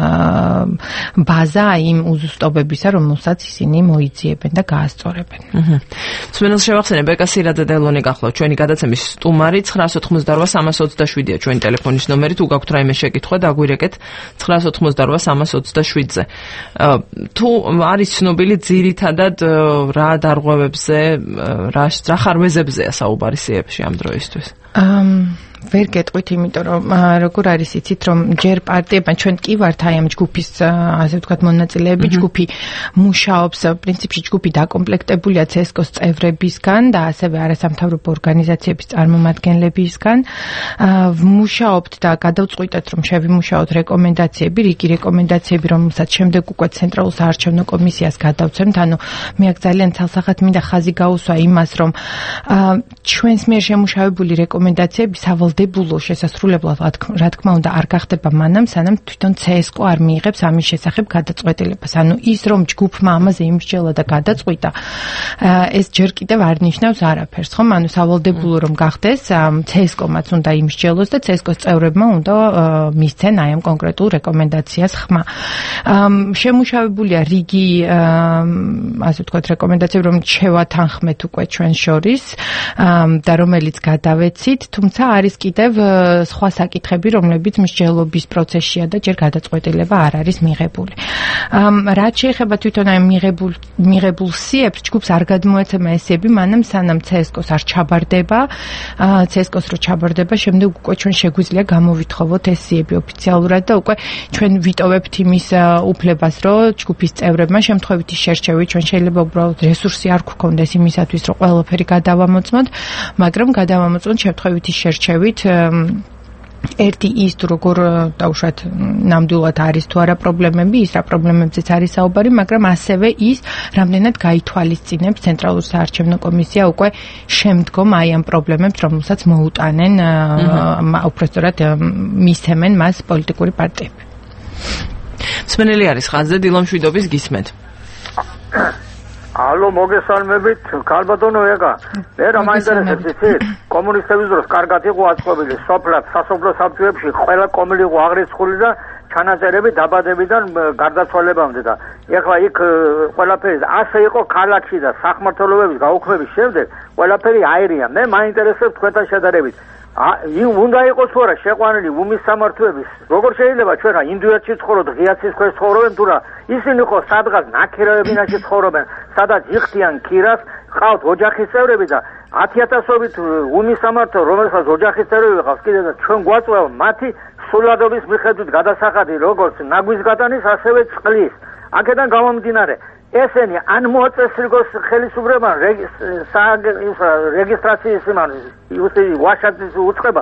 ბაზა იმ უზუსტობებისა, რომელსაც ისინი მოიძიებენ და გაასწორებენ. მსმენელს შევახსენებ, ბეკა სირადე-დელონი გახლავთ ჩვენი გადაცემის სტუმარი, ცხრაას ოთხმოცდარვა სამას ოცდაშვიდია ჩვენი ტელეფონის ნომერი, თუ გაქვთ რაიმე შეკითხვა, დაგვირეკეთ ცხრაას ოთხმოცდარვა სამას ოცდაშვიდზე. თუ არის ცნობილი ძირითადად რა დარღვევებზე, რა ხარვეზებზეა საუბარი სიებში ამ დროისთვის? ვერ გეტყვით, იმიტომ რომ როგორ არის იცით, რომ ჯერ პარტიებმა ჩვენ კი ვართ აი ამ ჯგუფის, ასე ვთქვათ, მონაწილეები, ჯგუფი მუშაობს, პრინციპში ჯგუფი დაკომპლექტებულია ცესკოს წევრებისგან და ასევე არასამთავრობო ორგანიზაციების წარმომადგენლებისგან. ვმუშაობთ და გადავწყვიტეთ, რომ შევიმუშაოთ რეკომენდაციები, რიგი რეკომენდაციები, რომელსაც შემდეგ უკვე ცენტრალურ საარჩევნო კომისიას გადავცემთ. ანუ მე აქ ძალიან ცალსახად მინდა ხაზი გაუსვა იმას, რომ ჩვენს მიერ შემუშავებული რეკომენდაციები სავალდებულო შესასრულებლად, რა თქმა უნდა, არ გახდება მანამ, სანამ თვითონ ცესკო არ მიიღებს ამის შესახებ გადაწყვეტილებას. ანუ ის, რომ ჯგუფმა ამაზე იმსჯელა და გადაწყვიტა, ეს ჯერ კიდევ არ ნიშნავს არაფერს, ხომ? ანუ სავალდებულო რომ გახდეს, ცესკომაც უნდა იმსჯელოს და ცესკოს წევრებმა უნდა მისცენ აი ამ კონკრეტულ რეკომენდაციას ხმა. შემუშავებულია რიგი, ასე ვთქვათ, რეკომენდაციები, რომ შევათანხმეთ უკვე ჩვენ შორის და რომელიც გადავეცით, თუმცა არის კიდევ სხვა საკითხები, რომლებიც მსჯელობის პროცესშია და ჯერ გადაწყვეტილება არ არის მიღებული. რაც შეეხება თვითონ აი მიღებულ მიღებულ სიებს, ჯგუფს არ გადმოეცემა ესები, მანამ სანამ ცესკოს არ ჩაბარდება, ცესკოს რო ჩაბარდება, შემდეგ უკვე ჩვენ შეგვიძლია გამოვითხოვოთ ეს სიები ოფიციალურად და უკვე ჩვენ ვიტოვებთ იმის უფლებას, რომ ჯგუფის წევრებმა შემთხვევითი შერჩევით, ჩვენ შეიძლება უბრალოდ რესურსი არ გვქონდეს იმისათვის, რომ ყველაფერი გადავამოწმოთ, მაგრამ გადავამოწმოთ შემთხვევითი შერჩევით ერთი ის თუ როგორ დაუშვათ ნამდვილად არის თუ არა პრობლემები, ის რა პრობლემებზეც არის საუბარი, მაგრამ ასევე ის რამდენად გაითვალისწინებს ცენტრალურ საარჩევნო კომისია უკვე შემდგომ აი ამ პრობლემებს, რომელსაც მოუტანენ უпростоრად მისცემენ მას პოლიტიკური პარტიები. მსმენელი არის ხაზზე, დილომშვიდობის გისმენთ. ალო, მოგესალმებით, ქალბატონო ეკა. მე რა მაინტერესებს იცით? კომუნისტების დროს კარგად იყო აწყობილი, სოფლად, სასოფლო საბჭოებში ყველა კომილი იყო აღრიცხული და ჩანაწერები დაბადებიდან გარდაცვალებამდე და ეხლა იქ ყველაფერი ასე იყო ქალაქში და სახმართველობების გაუქმების შემდეგ ყველაფერი აირია. მე მაინტერესებს თქვენთან შედარებით. უნდა იყოს თუ არა შეყვანილი უმისამართოების, როგორ შეიძლება ჩვენ რა ინდუეთში ცხოვრობ, ღიაცის ქვეშ ცხოვრობენ თუ რა, ისინი ხო სადღაც ნაქირავებინაში ცხოვრობენ, სადაც იხდიან ქირას, ყავთ ოჯახის წევრები და ათი ათასობით უმისამართო, რომელსაც ოჯახის წევრები ყავს კიდე და ჩვენ გვაწვევ მათი სულადობის მიხედვით გადასახადი, როგორც ნაგვის გატანის, ასევე წყლის. აქედან გამომდინარე ესენი ან მოაწესრიგოს ხელისუფლებამ რეგისტრაციის იმან ვაშაძის უწყება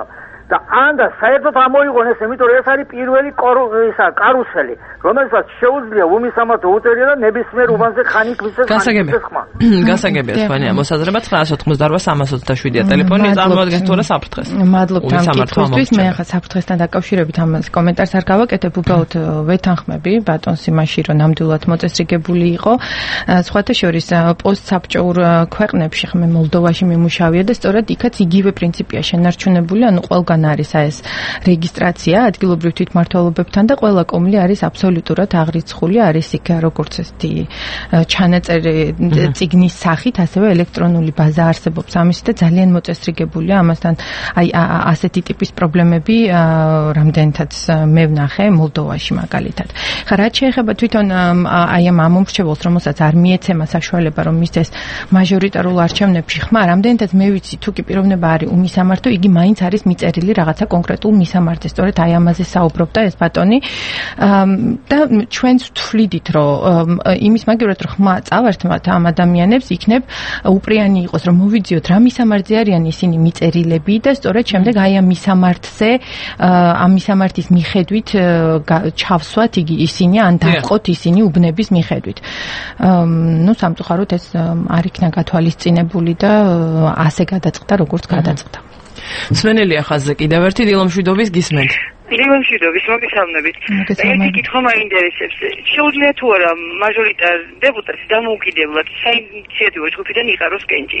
და ან და საერთოდ ამოიღონ ეს, იმიტომ რომ ეს არის პირველი ისა კარუსელი, რომელსაც შეუძლია უმისამართო უწერია და ნებისმიერ უბანზე ხანით მისცეს ხმა. გასაგებია თქვენი მოსაზრება ცხრაას ოცდაოთხმოცდაოთხ სამას ოცდაშვიდია ტელეფონი, წარმოადგენს თუ არა საფრთხეს. მადლობთ ამ კითხვისთვის. მე ახლა საფრთხესთან დაკავშირებით ამას კომენტარს არ გავაკეთებ, უბრალოდ ვეთანხმები ბატონს იმაში, რომ ნამდვილად მოწესრიგებული იყო. სხვათა შორის პოსტსაბჭოურ ქვეყნებში, ხმე მოლდოვაში მიმუშავია და სწორად იქაც იგივე პრინციპია შენარჩუნებული, ანუ ყველგან არის ეს რეგისტრაცია ადგილობრივ თვითმმართველობებთან და ყველა კომლი არის აბსოლუტურად აღრიცხული, არის იქ როგორც ესეთი ჩანაწერი წიგნის სახით, ასევე ელექტრონული ბაზა არსებობს ამის და ძალიან მოწესრიგებულია ამასთან. აი ასეთი ტიპის პრობლემები რამდენთაც მე ვნახე მოლდოვაში მაგალითად. ხა რაც შეეხება თვითონ აი ამ ამომრჩეველს, რომელსაც არ მიეცემა საშუალება რომ მისცეს მაჟორიტარულ არჩევნებში ხმა, რამდენთაც მე ვიცი, თუ კი პიროვნება არის უმისამართო, იგი მაინც არის მიწერილი რაღაცა კონკრეტულ მისამართზე. სწორედ აი ამაზე საუბრობდა ეს ბატონი. და ჩვენც ვთვლიდით, რომ იმის მაგივრად რომ ხმა წავართმათ ამ ადამიანებს, იქნებ უპრიანი იყოს, რომ მოვიძიოთ რა მისამართზე არიან ისინი მიწერილები და სწორედ შემდეგ აი ამ მისამართზე, ამ მისამართის მიხედვით ჩავსვათ იგი ისინი, ან დავყოთ ისინი უბნების მიხედვით. ნუ სამწუხაროდ ეს არ იქნა გათვალისწინებული და ასე გადაწყდა, როგორც გადაწყდა. სვენელია ხაზზე კიდევ ერთი დილომშვიდობის გისმენთ. დილომშვიდობის, მოგესალმებით. ერთი კითხვა მაინტერესებს. შეუძლია თუ არა მაჟორიტარ დეპუტატს დამოუკიდებლად საინიციატივო ჯგუფიდან იყაროს კენჭი?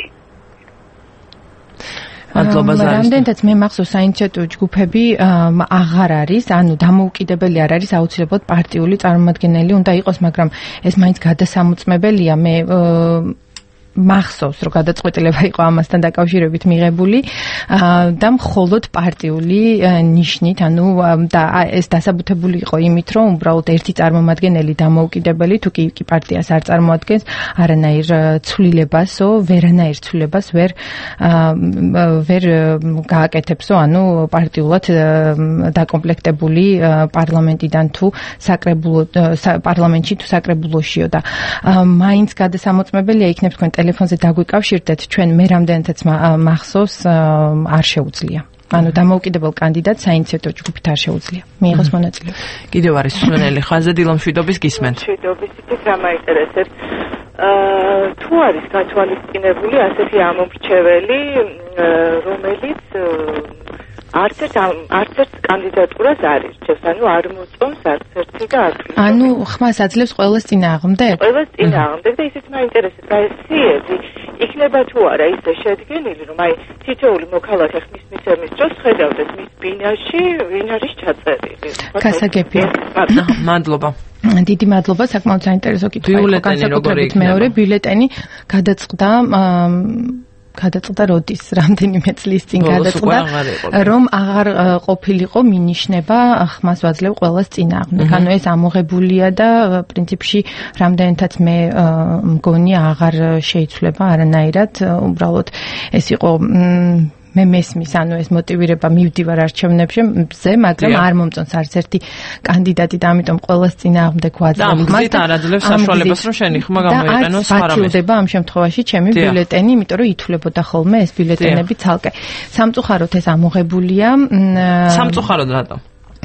რამდენადაც მე მახსოვს საინიციატივო ჯგუფები აღარ არის, ანუ დამოუკიდებელი არ არის, აუცილებლად პარტიული წარმომადგენელი უნდა იყოს, მაგრამ ეს მაინც გადასამოწმებელია. მე მახსოვს, რომ გადაწყვეტილება იყო ამასთან დაკავშირებით მიღებული და მხოლოდ პარტიული ნიშნით, ანუ და ეს დასაბუთებული იყო იმით, რომ უბრალოდ ერთი წარმომადგენელი დამოუკიდებელი, თუ კი კი პარტიას არ წარმოადგენს, არანაირ ცვლილებასო, ვერანაირ ცვლილებას ვერ ვერ გააკეთებსო, ანუ პარტიულად დაკომპლექტებული პარლამენტიდან თუ საკრებულო პარლამენტში თუ საკრებულოშიო და მაინც გადასამოწმებელია იქნებ თქვენ ტელეფონზე დაგვიკავშირდეთ, ჩვენ მე რამდენადაც მახსოვს არ შეუძლია. ანუ დამოუკიდებელ კანდიდატს საინიციატივო ჯგუფით არ შეუძლია მიიღოს მონაწილეობა. კიდევ არის სვენელი ხაზზე დილომშვიდობის გისმენთ. მშვიდობის იქით რა მაინტერესებს. თუ არის გათვალისწინებული ასეთი ამომრჩეველი, რომელიც არც არც კანდიდატურას არ ირჩევს, ანუ არ მოწონს არც ერთი და არც. ანუ ხმას აძლევს ყველას წინააღმდეგ? ყველას წინააღმდეგ და ისიც მაინტერესებს, აი ეს სიები იქნება თუ არა ისე შედგენილი, რომ აი თითოეული მოქალაქე ხმის მიცემის დროს ხედავდეს მის ბინაში ვინ არის ჩაწერილი. გასაგებია. მადლობა. დიდი მადლობა, საკმაოდ საინტერესო კითხვა. განსაკუთრებით მეორე ბიულეტენი გადაწყდა გადაწყდა როდის, რამდენიმე წლის წინ გადაწყდა, რომ აღარ ყოფილიყო მინიშნება ხმას ვაძლევ ყველას წინააღმდეგ. ანუ ეს ამოღებულია და პრინციპში რამდენადაც მე მგონი აღარ შეიცვლება არანაირად, უბრალოდ ეს იყო მე მესმის, ანუ ეს მოტივირება მივდივარ არჩევნებში, მაგრამ არ მომწონს არც ერთი კანდიდატი და ამიტომ ყველას წინააღმდეგ ვაძლევ ხმას. და ამგზით არ აძლევს საშუალებას, რომ შენი ხმა გამოიყენოს არამედ. და ბათილდება ამ შემთხვევაში ჩემი ბიულეტენი, იმიტომ რომ ითვლებოდა ხოლმე ეს ბიულეტენები ცალკე. სამწუხაროდ ეს ამოღებულია. სამწუხაროდ რატომ?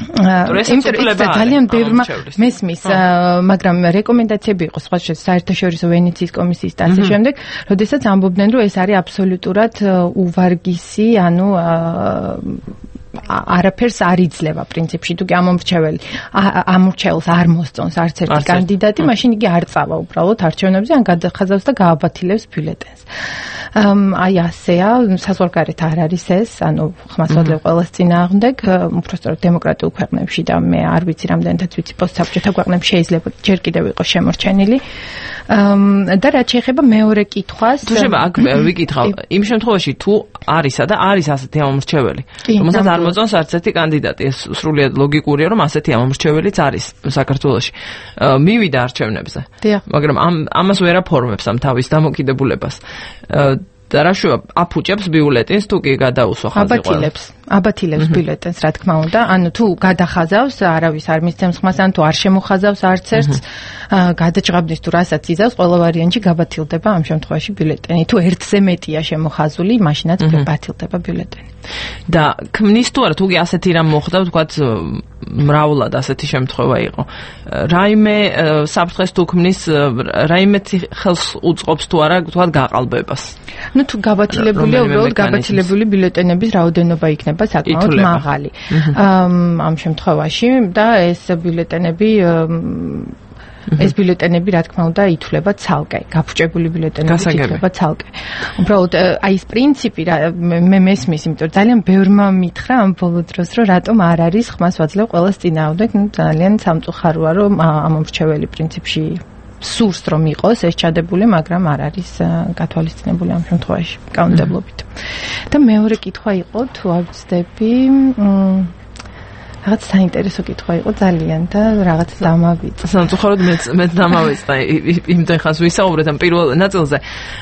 ძალიან ბევრმა მესმის, მაგრამ რეკომენდაციები იყო სხვა საერთაშორისო ვენეციის კომისიის და ასე შემდეგ, როდესაც ამბობდნენ, რომ ეს არის აბსოლუტურად უვარგისი, ანუ არაფერს არ იძლევა პრინციპში, თუ კი ამომრჩეველი ამორჩეულს არ მოსწონს არც ერთი კანდიდატი, მაშინ იგი არ წავა უბრალოდ არჩევნებზე, ან გადახაზავს და გააბათილებს ბიულეტენს. აი ასეა, საზღვარგარეთ არ არის ეს, ანუ ხმას ვაძლევ ყველას წინააღმდეგ, უბრალოდ დემოკრატიულ ქვეყნებში და მე არ ვიცი რამდენადაც ვიცი პოსტსაბჭოთა ქვეყნებში შეიძლება ჯერ კიდევ იყოს შემორჩენილი. და რაც შეეხება მეორე კითხვას, თუ შეიძლება აქ ვიკითხავ, იმ შემთხვევაში თუ არისა და არის ასეთი ამომრჩეველი, რომელსაც არ მოწონს არც ერთი კანდიდატი, ეს სრულიად ლოგიკურია, რომ ასეთი ამომრჩეველიც არის საქართველოში. მივიდა არჩევნებზე, მაგრამ ამ ამას ვერ აფორმებს ამ თავის დამოკიდებულებას. და რაშუა აფუჭებს ბიულეტენს თუ კი გადაუსვა ხაზი ყველა. აბათილებს, აბათილებს ბიულეტენს, რა თქმა უნდა. ანუ თუ გადახაზავს, არავის არ მისცემს ხმას, ან თუ არ შემოხაზავს არც ერთს, გადაჭყაბდის თუ რასაც იზავს, ყველა ვარიანტში გაბათილდება ამ შემთხვევაში ბიულეტენი. თუ ერთზე მეტია შემოხაზული, მაშინაც ბათილდება ბიულეტენი. და ქმნის თუ არა, თუგი ასეთი რამ მოხდა, ვთქვათ, მრავლად ასეთი შემთხვევა იყო. რაიმე საფრთხეს თუ ქმნის, რაიმე ხელს უწყობს თუ არა, ვთქვათ, გაყალბებას. ну თუ გაბათილებულია, უბრალოდ გაბათილებული ბიულეტენების რაოდენობა იქნება საკმაოდ მაღალი. ამ შემთხვევაში და ეს ბიულეტენები ეს ბიულეტენები რა თქმა უნდა ითვლება ცალკე, გაფუჭებული ბიულეტენები ითვლება ცალკე. უბრალოდ აი ეს პრინციპი მე მესმის, იმიტომ რომ ძალიან ბევრმა მითხრა ამ ბოლო დროს, რომ რატომ არ არის ხმას ვაძლევ ყველას წინააღმდეგ, ну ძალიან სამწუხაროა, რომ ამომრჩეველი პრინციპში სურს რომ იყოს ეს ჩადებული, მაგრამ არ არის გათვალისწინებული ამ შემთხვევაში კანონმდებლობით. და მეორე კითხვა იყო, თუ არ ვცდები, რაღაც საინტერესო კითხვა იყო ძალიან და რაღაც დამავიწყდა. სამწუხაროდ მეც მეც დამავიწყდა იმდენ ხანს ვისაუბრეთ ამ პირველ ნაწილზე.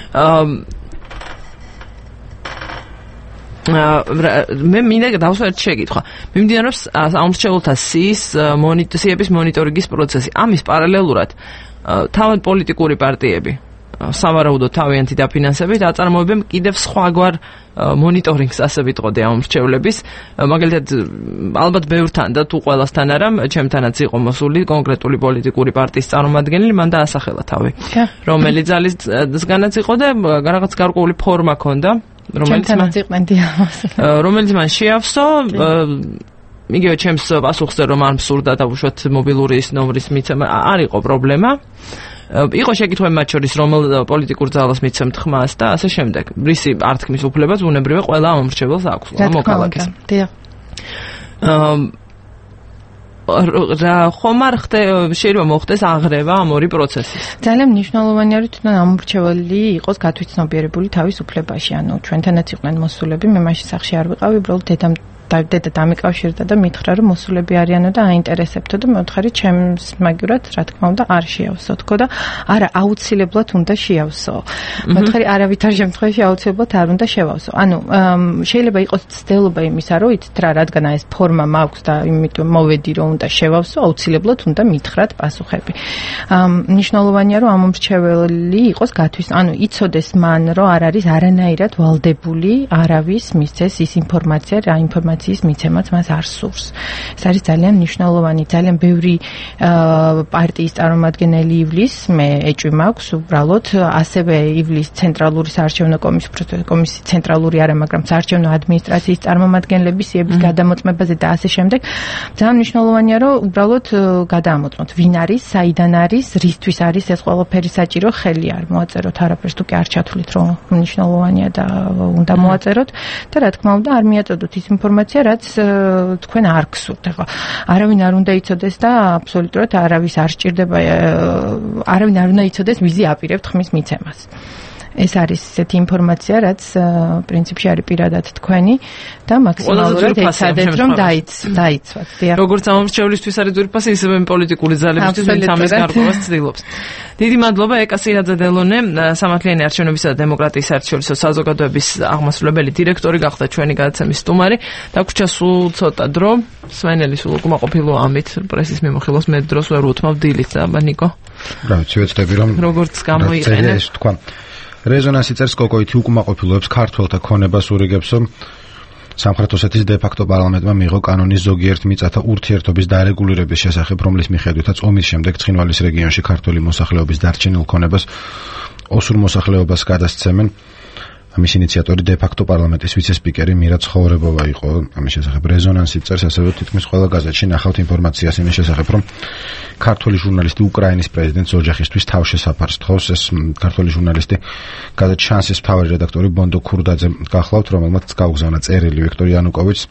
მე მინდა დავსვა ერთ შეკითხვა. მიმდინარეობს ამრჩეველთა სიის მონიტორინგის მონიტორინგის პროცესი. ამის პარალელურად თავად პოლიტიკური პარტიები სავარაუდოდ თავიანთი დაფინანსებით აწარმოებენ კიდევ სხვაგვარ მონიტორინგს, ასე ვიტყოდი, ამ მრჩევლების. მაგალითად, ალბათ ბევრთან და თუ ყველასთან არა, ჩემთანაც იყო მოსული კონკრეტული პოლიტიკური პარტიის წარმომადგენელი, მან დაასახელა თავი. რომელი ძალისგანაც იყო და რაღაც გარკვეული ფორმა ჰქონდა, რომელიც მან რომელიც მან შეავსო. იგივე ჩემს პასუხზე რომ არ მსურდა და უშუალოდ მობილური ნომრის მიცემა არ იყო პრობლემა. იყო შეკითხვები მათ შორის, რომელ პოლიტიკურ ძალას მიცემთ ხმას და ასე შემდეგ. რისი არ თქმის უფლებას უნებრივია ყველა ამომრჩეველს აქვს, მოკალაკეს. რა ხომ არ ხდება, შეიძლება მოხდეს აღრევა ამ ორი პროცესის. ძალიან მნიშვნელოვანია, რომ თვითონ ამომრჩეველი იყოს გათვითცნობიერებული თავის უფლებაში. ანუ ჩვენთანაც იყვნენ მოსულები, მე მაშინ სახში არ ვიყავი, უბრალოდ დედამ დედა დამიკავშირდა და მითხრა, რომ მოსულები არიანო და აინტერესებთო და მეუთხარი ჩემს მაგივრად, რა თქმა უნდა, არ შეავსო თქო და არა, აუცილებლად უნდა შეავსო. მეუთხარი არავითარ შემთხვევაში აუცილებლად არ უნდა შევავსო. ანუ შეიძლება იყოს ცდელობა იმისა, რომ იცით რა, რადგან ეს ფორმა მაქვს და იმიტომ მოვედი, რომ უნდა შევავსო, აუცილებლად უნდა მითხრათ პასუხები. მნიშვნელოვანია, რომ ამომრჩეველი იყოს გათვის, ანუ იცოდეს მან, რომ არ არის არანაირად ვალდებული არავის მისცეს ის ინფორმაცია, რა ინფორმაცია ის მიცემაც მას არ სურს. ეს არის ძალიან მნიშვნელოვანი, ძალიან ბევრი პარტიის წარმომადგენელი ივლის, მე ეჭვი მაქვს, უბრალოდ ასევე ივლის ცენტრალური საარჩევნო კომისიის კომისიის ცენტრალური არა, მაგრამ საარჩევნო ადმინისტრაციის წარმომადგენლების სიების გადამოწმებაზე და ასე შემდეგ. ძალიან მნიშვნელოვანია, რომ უბრალოდ გადაამოწმოთ, ვინ არის, საიდან არის, რისთვის არის ეს ყველაფერი საჭირო, ხელი არ მოაწეროთ, არაფერს თუ კი არ ჩათვლით, რომ მნიშვნელოვანია და უნდა მოაწეროთ და რა თქმა უნდა არ მიაწოდოთ ის ინფორმაცია, რაც თქვენ არ გსურთ. ეხლა არავინ არ უნდა იცოდეს და აბსოლუტურად არავის არ სჭირდება, არავინ არ უნდა იცოდეს ვიზი აპირებთ ხმის მიცემას. ეს არის ესეთი ინფორმაცია, რაც პრინციპში არის პირადად თქვენი და მაქსიმალურად ეცადეთ, რომ დაიცვათ. როგორც ამომრჩევლისთვის არის ძვირფასი, ისევე პოლიტიკური ძალებისთვის, ვინც ამის გარკვევას ცდილობს. დიდი მადლობა ეკასირაძე დელონე, სამართლიანი არჩევნებისა და დემოკრატიის საერთაშორისო საზოგადოების აღმასრულებელი დირექტორი გახდა ჩვენი გადაცემის სტუმარი. დაგვრჩა სულ ცოტა დრო, სვენელი სულ უკმაყოფილო ამით პრესის მიმოხილვას მე დროს ვერ უთმავ დილით და ნიკო. რა ვიცი, ვეცდები რომ როგორც გამოიყენა. რეზონანსი წერს კოკოითი უკმაყოფილოებს ქართველთა ქონებას ურიგებსო სამხრეთ ოსეთის დე-ფაქტო პარლამენტმა მიიღო კანონის ზოგიერთ მიწათა ურთიერთობის დარეგულირების შესახებ, რომლის მიხედვითაც ომის შემდეგ ცხინვალის რეგიონში ქართველი მოსახლეობის დარჩენილ ქონებას ოსურ მოსახლეობას გადასცემენ. ამის ინიციატორი დე-ფაქტო პარლამენტის ვიცე-სპიკერი მირა ცხოვრებოვა იყო. ამის შესახებ რეზონანსი წერს, ასევე თითქმის ყველა გაზეთში ნახავთ ინფორმაციას იმის შესახებ, რომ ქართველი ჟურნალისტი უკრაინის პრეზიდენტს ოჯახისთვის თავშესაფარს თხოვს. ეს ქართველი ჟურნალისტი გაზეთ შანსის ფავრი რედაქტორი ბონდო ქურდაძე გახლავთ, რომელმაც გაუგზავნა წერილი ვიქტორ იანუკოვიჩს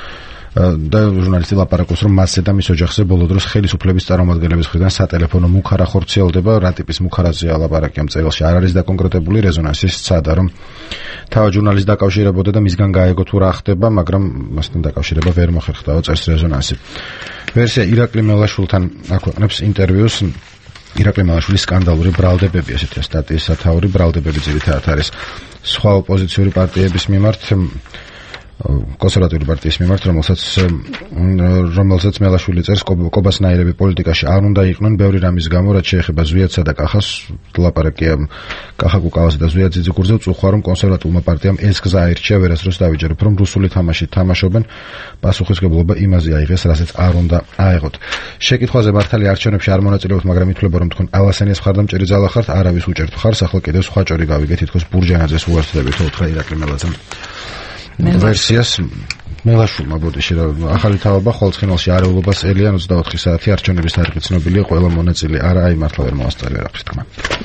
და ჟურნალისტი ლაპარაკობს, რომ მასზე და მის ოჯახზე ბოლო დროს ხელისუფლების წარმომადგენლების მხრიდან სატელეფონო მუქარა ხორციელდება. რა ტიპის მუქარაზეა ლაპარაკი ამ წერილში არ არის დაკონკრეტებული. რეზონანსის სცადა, რომ თავად ჟურნალისტს დაკავშირებოდა და მისგან გაეგო თუ რა ხდება, მაგრამ მასთან დაკავშირება ვერ მოხერხდაო, წერს რეზონანსი. ვერსია ირაკლი მელაშვილთან აქვეყნებს ინტერვიუს. ირაკლი მელაშვილის სკანდალური ბრალდებები, ესეთი სტატიის სათაური ბრალდებები ძირითადად არის სხვა ოპოზიციური პარტიების მიმართ. კონსერვატიული პარტიის მიმართ, რომელსაც რომელსაც მელაშვილი წერს კობასნაირები პოლიტიკაში არ უნდა იყვნენ ბევრი რამის გამო, რაც შეეხება ზვიადსა და კახას, ლაპარაკია კახა კუკავასა და ზვიად ძიძიგურზე, წუხვა რომ კონსერვატულმა პარტიამ ეს გზა აირჩია, ვერასდროს დავიჯერებ, რომ რუსული თამაში თამაშობენ, პასუხისმგებლობა იმაზე აიღეს, რასაც არ უნდა აეღოთ. შეკითხვაზე მართალი არჩევნებში არ მონაწილეობთ, მაგრამ ითვლება რომ თქვენ ალასენიას მხარდამჭერი ძალა ხართ, არავის უჭერთ მხარს, ახლა კიდევ სხვა ჭორი გავიგეთ, თითქოს ბურჯანაძეს უერთდებით, უთხრა ირაკლი მელაძემ. ვერსიას მელაშვილმა ბოდიში რა ახალი თავობა ხოლმწკინვალში არეულობას ელიან ოცდაოთხი საათი არჩევნების თარიღი ცნობილია ყველა მონაწილე არა აი მართლა ვერ მოასწავლე რა თქმა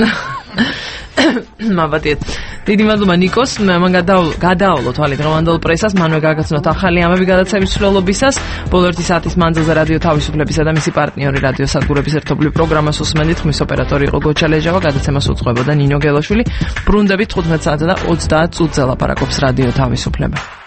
მაბადეთ დიდი მადლობა ნიკოს მან გადაავლო თვალით რომანდელ პრესას მანვე გაგაცნოთ ახალი ამები გადაცემის მსვლელობისას ბოლო ერთი საათის მანძილზე რადიო თავისუფლებისა და მისი პარტნიორი რადიო სადგურების ერთობლივ პროგრამას უსმენდით ხმის ოპერატორი იყო გოჩა ლეჟავა გადაცემას უწყებოდა ნინო გელაშვილი ბრუნდებით თხუთმეტ საათსა და ოცდაათ წუთზე ლაპარაკობს რადიო თავისუფლება.